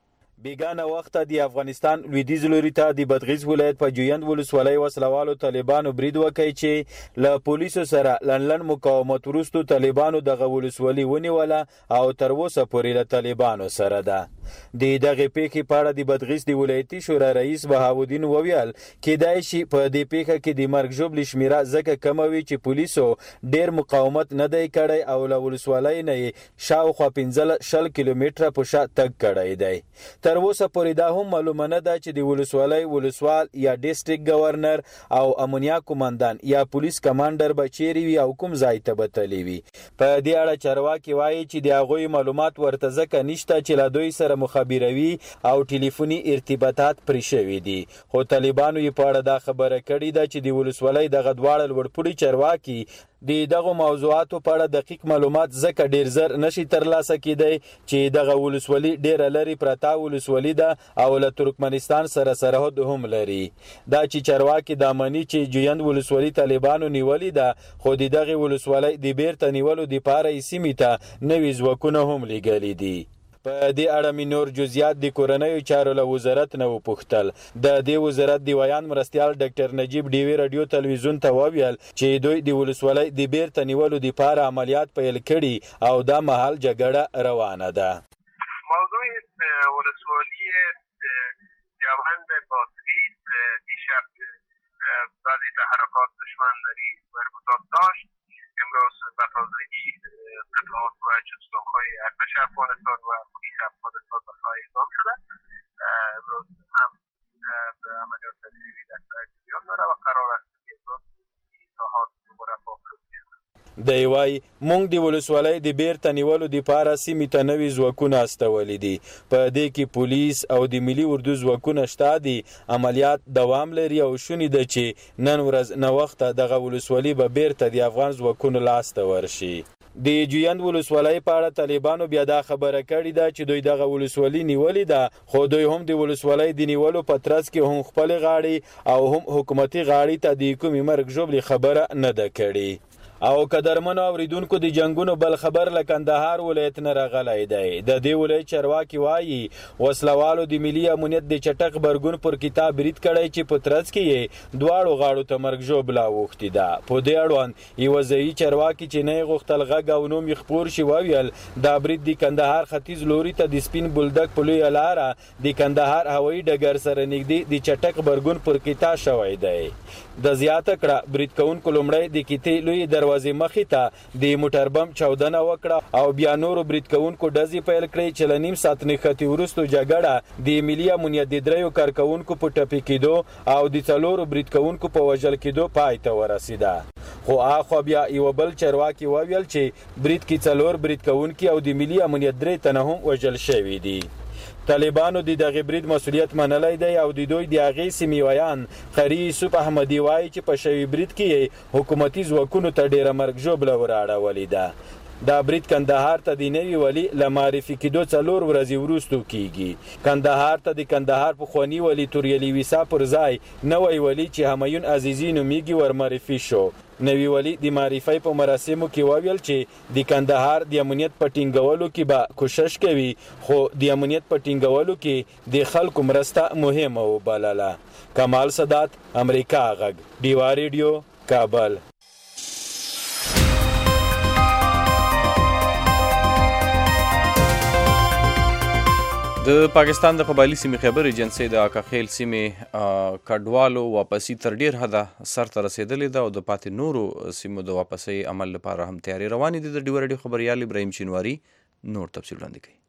بیګانه وخته د افغانستان لویدیځ لوري ته د بادغیس ولایت په جویند ولسوالۍ وسلوالو طالبانو برید وکړی چې له پولیسو سره لنډ مقاومت وروسته طالبانو دغه ولسوالي ونیوله او تر اوسه پورې له طالبانو سره ده. د دغې پیښې په اړه د بادغیس د ولایتي شورا رئیس بهاودین وویل کیدای شي په دې پیښه کې د مرګ ژوبلې شمیره ځکه کمه وي چې پولیسو ډېر مقاومت نه دی کړی او له ولسوالۍ نه یې شاوخوا پنځه شل کیلومتره په شا تګ کړی دی. تر اوسه پورې دا هم معلومه نه ده چې د ولسوالۍ ولسوال یا ډیسټریکټ گورنر او امنیه قومندان یا پولیس کمانډر به چیرې وي او کوم ځای ته به تللی وي. په دې اړه چارواکي وایي چې د هغوی معلومات ورته ځکه نشته چې له دوی سره مخابروي او ټلیفوني ارتباطات پرې شوي دي. خو طالبانو یې په اړه دا خبره کړې ده چې د ولسوالۍ دغه دواړه لوړپوړي چارواکي د دغه موضوعاتو په اړه دقیق معلومات ځکه ډیر زر نشي ترلاسه کیدی چې دغه ولسوالي ډیره لرې پرته ولسوالي ده او له ترکمنستان سره سرحد هم لري. دا چې چارواکي دا مني چې جویند ولسوالي طالبانو نیولې ده خو د دغه ولسوالۍ د بیرته نیولو دپاره یې سیمې ته نوي ځواکونه هم لیږلي دي. په دې اړه مې نور جزئیات د کورنیو چارو له وزارت نه وپوښتل. د دې وزارت د ویان مرستیال ډاکټر نجیب ډیوي رادیو تلویزیون ته وویل چې دوی د ولسوالۍ د بیرته نیولو دپاره عملیات پیل کړي او دا مهال جګړه روانه ده. موضوع ولسوالی جوند بادغیس دیشب بعضی تحرکات دشمن در این مربوطات داشت. امروز به تازگی اطلاعات و جستجوهای ارتش افغانستان و پلیس افغانستان به خواهی اعلام شده. امروز هم به عملیات تدریجی در سر جریان داره و قرار است که امروز این ساحات دوباره پاک شد. دی وایي موږ د ولسوالۍ د بیرته نیولو دپاره سیمې ته نوي ځواکونه استولي دي. په دې کې پولیس او د ملي اردو ځواکونه شته دي. عملیات دوام لري او شونې ده چې نن ورځ ناوخته دغه ولسوالي به بیرته د افغان ځواکونو لاسته ورشي. د جویند ولسوالۍ په اړه طالبانو بیا دا خبره کړې ده چې دوی دغه ولسوالي نیولې ده خو دوی هم د ولسوالۍ د نیولو په ترڅ کې هم خپلې غاړې او هم حکومتي غاړې ته د کومې مرګ ژوبلې خبره نه ده کړې. او قدرمنو اوریدونکو د جنگونو بل خبر له کندهار ولایت نه راغلی دی. د دې ولایت چارواکي وایي وسلوالو د ملي امنیت د چټک غبرګون پر کتاب برید کړی چې په ترڅ کې یې دواړو غاړو ته مرګ ژوبله اوښتې ده. په دې اړوند یوه ځایي چارواکي چې نه یې غوښتل غږ او نوم یې خپور شي وویل دا برید د کندهار ختیځ لوري ته د سپین بولدک په لویه لاره د کندهار هوایي ډګر سره نږدې د چټک غبرګون پر کتا شوی دی. د زیاته کړه برید کوونکو لومړی د کتې لوی دروازې مخې ته د موټر بم چاودنه وکړه او بیا نورو برید کوونکو ډزې پیل کړې چې له نیم ساعت نښتې وروستو جګړه د ملي امنیت د دریو کارکوونکو په ټپي کېدو او د څلورو برید کوونکو په وژل کېدو پای ته ورسېده. خو اخوا بیا یوه بل چارواکي وویل چې برید کې څلور برید کوونکي او د ملي امنیت درې تنه هم وژل شوي دي. طالبانو د دغه برید مسؤلیت منلی دی او د دوی د هغې سیمې ویان قري یوسف احمدي وایي چې په شوي برید کې حکومتي ځواکونو ته ډېره مرګ ژوبله وراړولې ده. دا برید کندهار ته د نوي والي له معرفي کېدو څلور ورځې وروستو کیږي. کندهار ته د کندهار پخواني والي توریالي ویسا پر ځای نوی والي چې همایون عزیزي نومیږي ورمعرفي شو. نوی والي د معرفۍ په مراسمو کې وویل چې د کندهار د امنیت په ټینګولو کې به کوشش کوي خو د امنیت په ټینګولو کې د خلکو مرسته مهمه وبلله. کمال سادات، امریکا غږ، ډیوا ریډیو، کابل. د پاکستان د قبایلي سیمې خیبر ایجنسۍ د اکاخیل سیمې کډوالو واپسي تر ډیر حده سرته رسېدلې ده او د پاتې نورو سیمو د واپسۍ عمل لپاره هم تیاري روانې دي. د ډیوا ریډیو خبریال ابراهیم چینواري نور تفصیل وړاندې کوي.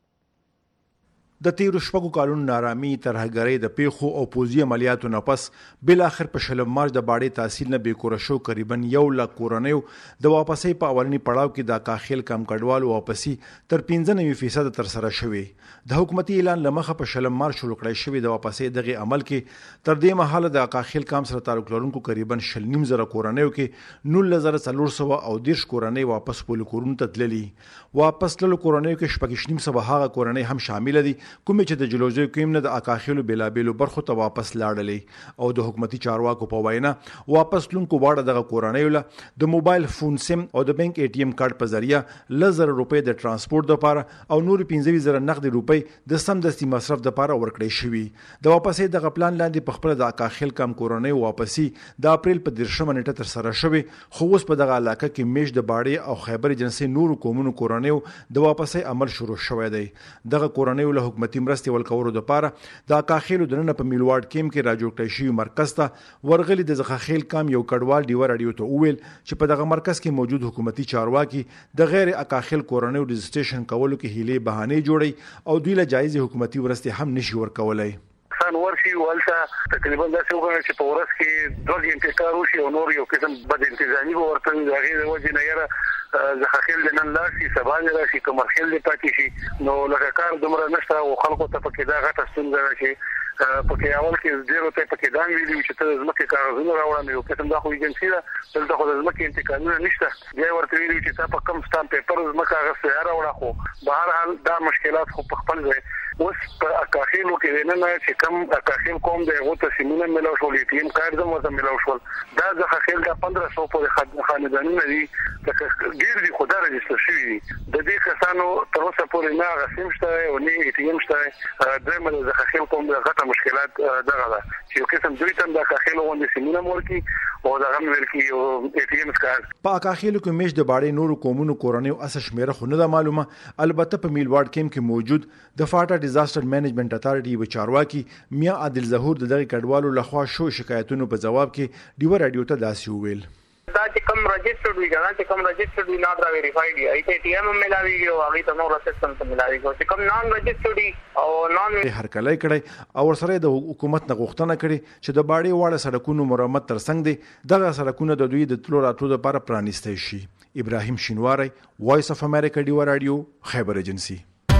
د تیرو شپږو کالونو نارامي ترهګرۍ د پیښو او پوځي عملیاتو نه پس بالاخر په شلم مارچ د باډې تحصیل نه بیکوره شو قریبا یو لک کورنیو د واپسۍ په اولني پړاو کې د اکاخیل کم کډوالو واپسي تر پنځه نوي فیصد ترسره شوې. د حکومتي اعلان له مخه په شلم مارچ شروع کړی شوې د واپسۍ دغه عمل کې تر دې مهاله د اکاخیل کام سره تعلق لرونکو قریبا شل نیم زره کورنیو کې نولس زره څلور سوه او دېرش کورنۍ واپس خپلو کورونو ته تللي. واپس تللو کورنیو کې شپږ نیم سوه هغه کورنۍ هم شامله دي کومې چې د جلوزیو کیم نه د اکاخیلو بیلابیلو برخو ته واپس لاړلې او د حکومتي چارواکو په وینا واپس لونکو واړه دغه کورنیو له د موبایل فون سیم او د بانک ای ټي ایم کارت په ذریعہ لزر روپۍ د ترانسپورت لپاره او نور پنځه زره نقد روپۍ د سمدستي مصرف لپاره ورکړې شوې. د واپسې دغه پلان لاندې په خپل د اکاخیل کم کورنیو واپسی د اپریل په دیرشمه نیټه تر سره شوې، خو اوس په دغه علاقه کې میش د باړې او خیبر ایجنسي نورو قومونو کورنیو د واپسې عمل شروع شوی دی. دغه کورنیو له حکومتي مرستې ورکولو لپاره د اکاخیلو دننه په میلواړ کیم کې راجوړ کړی شوی مرکز ته ورغلي د زخخیل کام یو کډوال ډیوه راډیو ته وویل چې په دغه مرکز کې موجود حکومتي چارواکي د غیر اکاخیل کورنیو رجسټریشن کولو کې هیلې بهانې جوړي او دوی له جایز حکومتي ورستې هم نشي ورکولای. سان ورشي ولته تقریبا داسې وګڼل چې په ورځ کې دوه غنټې کار وشي او نور یو قسم بد انتظامي به ورته د هغې د وجې نه یاره زخخیل د نن لاړ شي سبا دې راشي که مرخیل دې پاتې شي نو لکه کار دومره نشته او خلکو ته پکې دا غټه ستونزه ده چې پکې اول کې ډېرو ته پکې دان ویلي چې ته د ځمکې کاغذونه راوړه یو قسم دا خو ایجنسي ده دلته خو د ځمکې انتقالونه نشته بیا ورته ویلي چې تا په کم سټامپ پیپر ځمکه اخیستې راوړه خو بهرحال دا مشکلات خو په خپل ځای اوس په اکاخیلو کې دننه چې کم اکاخیل کوم د هغو ته سیمونه میلاو شول ای ټي ایم کارت هم ورته میلاو شول دا زخخیل دا پندرہ سو پورې خاندانونه دي ډېر دي خو دا رجسټر شوي دي د دې کسانو تر اوسه پورې نه هغه سیم شته او نه ای ټي ایم شته درېیمه د زخخیل کوم غټه مشکلات دغه ده چې یو قسم دوی ته د اکاخیلو غوندې سیمونه ورکي او دغه هم ورکي یو ای ټي ایم کارت. په اکاخیلو کې میش د باړې نورو قومونو کورنیو اسه شمیره خو نه ده معلومه، البته په میلواړ کیم کې موجود د فاټا ډیزاستر مینجمنت اتارټي و چارواکي میا عادل ظهور د دغه کډوالو لخوا شو شکایتونو په جواب کې ډیوه رادیو ته داسې وویل دا چې کوم رجسټرډ وي کنه چې کوم رجسټرډ وي ناٹ ویریفایډ وي ای ټي ایم ملاویږي او هغه ته نور سیستم ته ملاویږي چې کوم نان رجسټرډ وي او نان هر کله کړي او سره د حکومت نه غوښتنه کړي چې د باړې واړه سړکونو مرمت ترڅنګ دي دغه سړکونه د دوی د تلو راتلو لپاره پرانیستي شي. ابراهیم شینواری، وایس اف امریکا ډیوه رادیو، خیبر ایجنسی.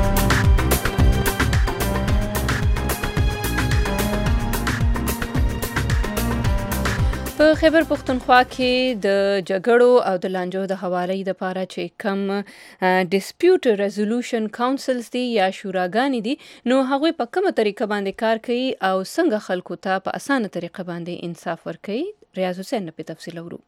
په خیبر پښتونخوا کې د جګړو او د لانجو د حوالې لپاره چې کم ډیسپیوټ ریزولوشن کونسلز دي یا شوراګانې دي نو هغوی په کومه طریقه باندې کار کوي او څنګه خلکو ته په اسانه طریقه باندې انصاف ورکوي. ریاض حسین په تفصیل اورو.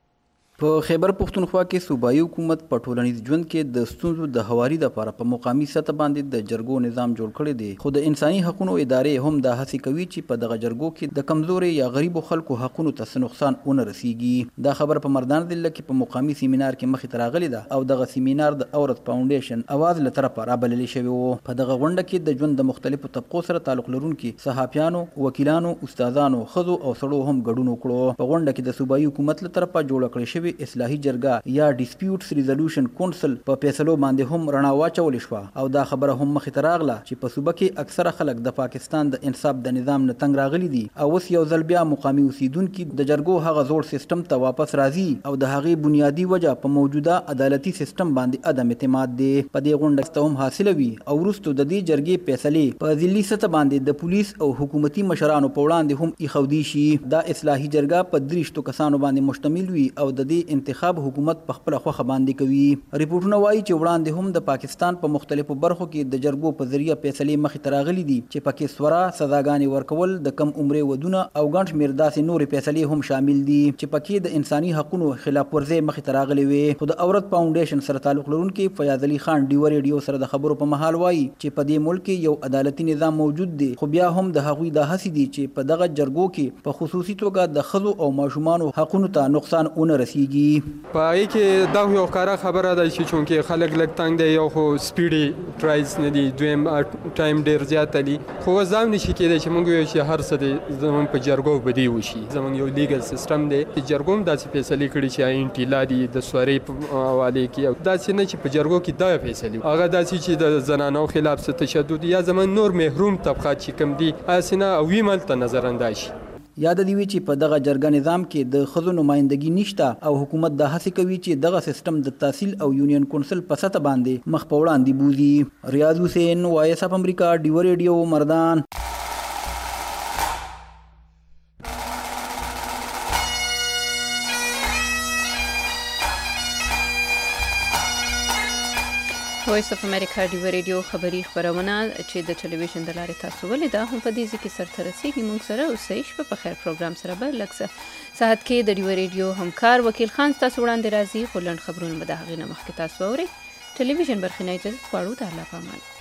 په خیبر پښتونخوا کې صوبایي حکومت په ټولنیز ژوند کې د ستونزو د هواري لپاره په مقامي سطح باندې د جرګو نظام جوړ کړی دی، خو د انساني حقوقو ادارې هم دا هڅه کوي چې په دغه جرګو کې د کمزوري یا غریبو خلکو حقوقو ته نقصان ونه رسیږي. دا خبر په مردان ضلع کې په مقامي سیمینار کې مخې ته راغلی ده او دغه سیمینار د اورت فاونډیشن اواز له طرفه رابلل شوی و. په دغه غونډه کې د ژوند د مختلفو طبقو سره تعلق لرونکي صحافیانو، وکیلانو، استادانو، ښځو او سړو هم ګډون وکړو. په غونډه کې د صوبایي حکومت له طرفه جوړ کړی شوی اصلاحي جرګه یا ډیسپیوټس ریزولوشن کونسل په فیصلو باندې هم رڼا واچول شو او دا خبره هم مخې ته راغله چې په صوبه کې اکثره خلک د پاکستان د انصاف د نظام نه تنګ راغلي دي او اوس یو ځل بیا مقامي اوسیدونکي د جرګو هغه زوړ سیستم ته واپس راځي او د هغې بنیادی وجه په موجوده عدالتي سیستم باندې عدم اعتماد دی. په دې غونډه کې هم حاصله وي او وروسته د دې جرګې فیصلې په ضلعي سطح باندې د پولیس او حکومتي مشرانو په وړاندې هم ایښودي شي. دا اصلاحي جرګه په دریشتو کسانو باندې مشتمل وي او د دې انتخاب حکومت په خپل خوخه باندې کوي. ریپورتونه وایي چې وړاندې هم د پاکستان په مختلفو برخو کې د جرګو په ذریعہ فیصلې مخې ته راغلي دي چې پکې سوره، سزاګانې ورکول، د کم عمرې ودونه او ګڼ شمېر داسې نورې فیصلې هم شامل دي چې پکې د انساني حقوقو خلاف ورزۍ مخې ته راغلي وي. خو د اورت فاونډیشن سره تعلق لرونکي فیاض علي خان ډیوه ریډیو سره د خبرو په مهال وایي چې په دې ملک کې یو عدالتي نظام موجود دی، خو بیا هم د هغوی د هڅې دي چې په دغه جرګو کې په خصوصي توګه د ښځو او ماشومانو حقونو ته نقصان ونه رسیږي. په هغې کې دا یو ښکاره خبره ده چې چونکې خلک لږ تنګ دی، یو خو سپیډي ټرایز نه دي، دویم ټایم ډېر زیات دی، خو اوس دا هم نشي کېدی چې موږ وایو چې هر څه دی زموږ په جرګو بدې وشي. زموږ یو لیګل سیسټم دی چې جرګو هم داسې فیصلې کړي چې آئین ټیلا دي د سورۍ په حوالې کې، او داسې نه چې په جرګو کې دا فیصلې هغه داسې چې د زنانو خلاف څه تشدد یا زموږ نور محروم طبقات چې کوم دي هسې نه او وي ملته نظرانداز شي. یاد دی چې په دغه جرګه نظام کې د ښځو نمائندګي نشته او حکومت دا هڅه کوي چې دغه سیستم د تحصیل او یونین کونسل په سطح باندې مخ په وړاندې بوزي. ریاض حسین، وایس اف امریکا، ډیوه ریډیو، مردان. وایس اف امریکا ډیو ریډیو خبری خبرونه چې د ټلویزیون د لارې تاسو ولې دا هم په دې ځکه سره رسیدي موږ سره اوسې شپه په خیر پروګرام سره به لکه ساعت کې د ډیو ریډیو همکار وکیل خان تاسو وړاندې راځي خو لنډ خبرونه به د هغې نه مخکې تاسو اورئ ټلویزیون برخې نه اجازه غواړو د الله په امان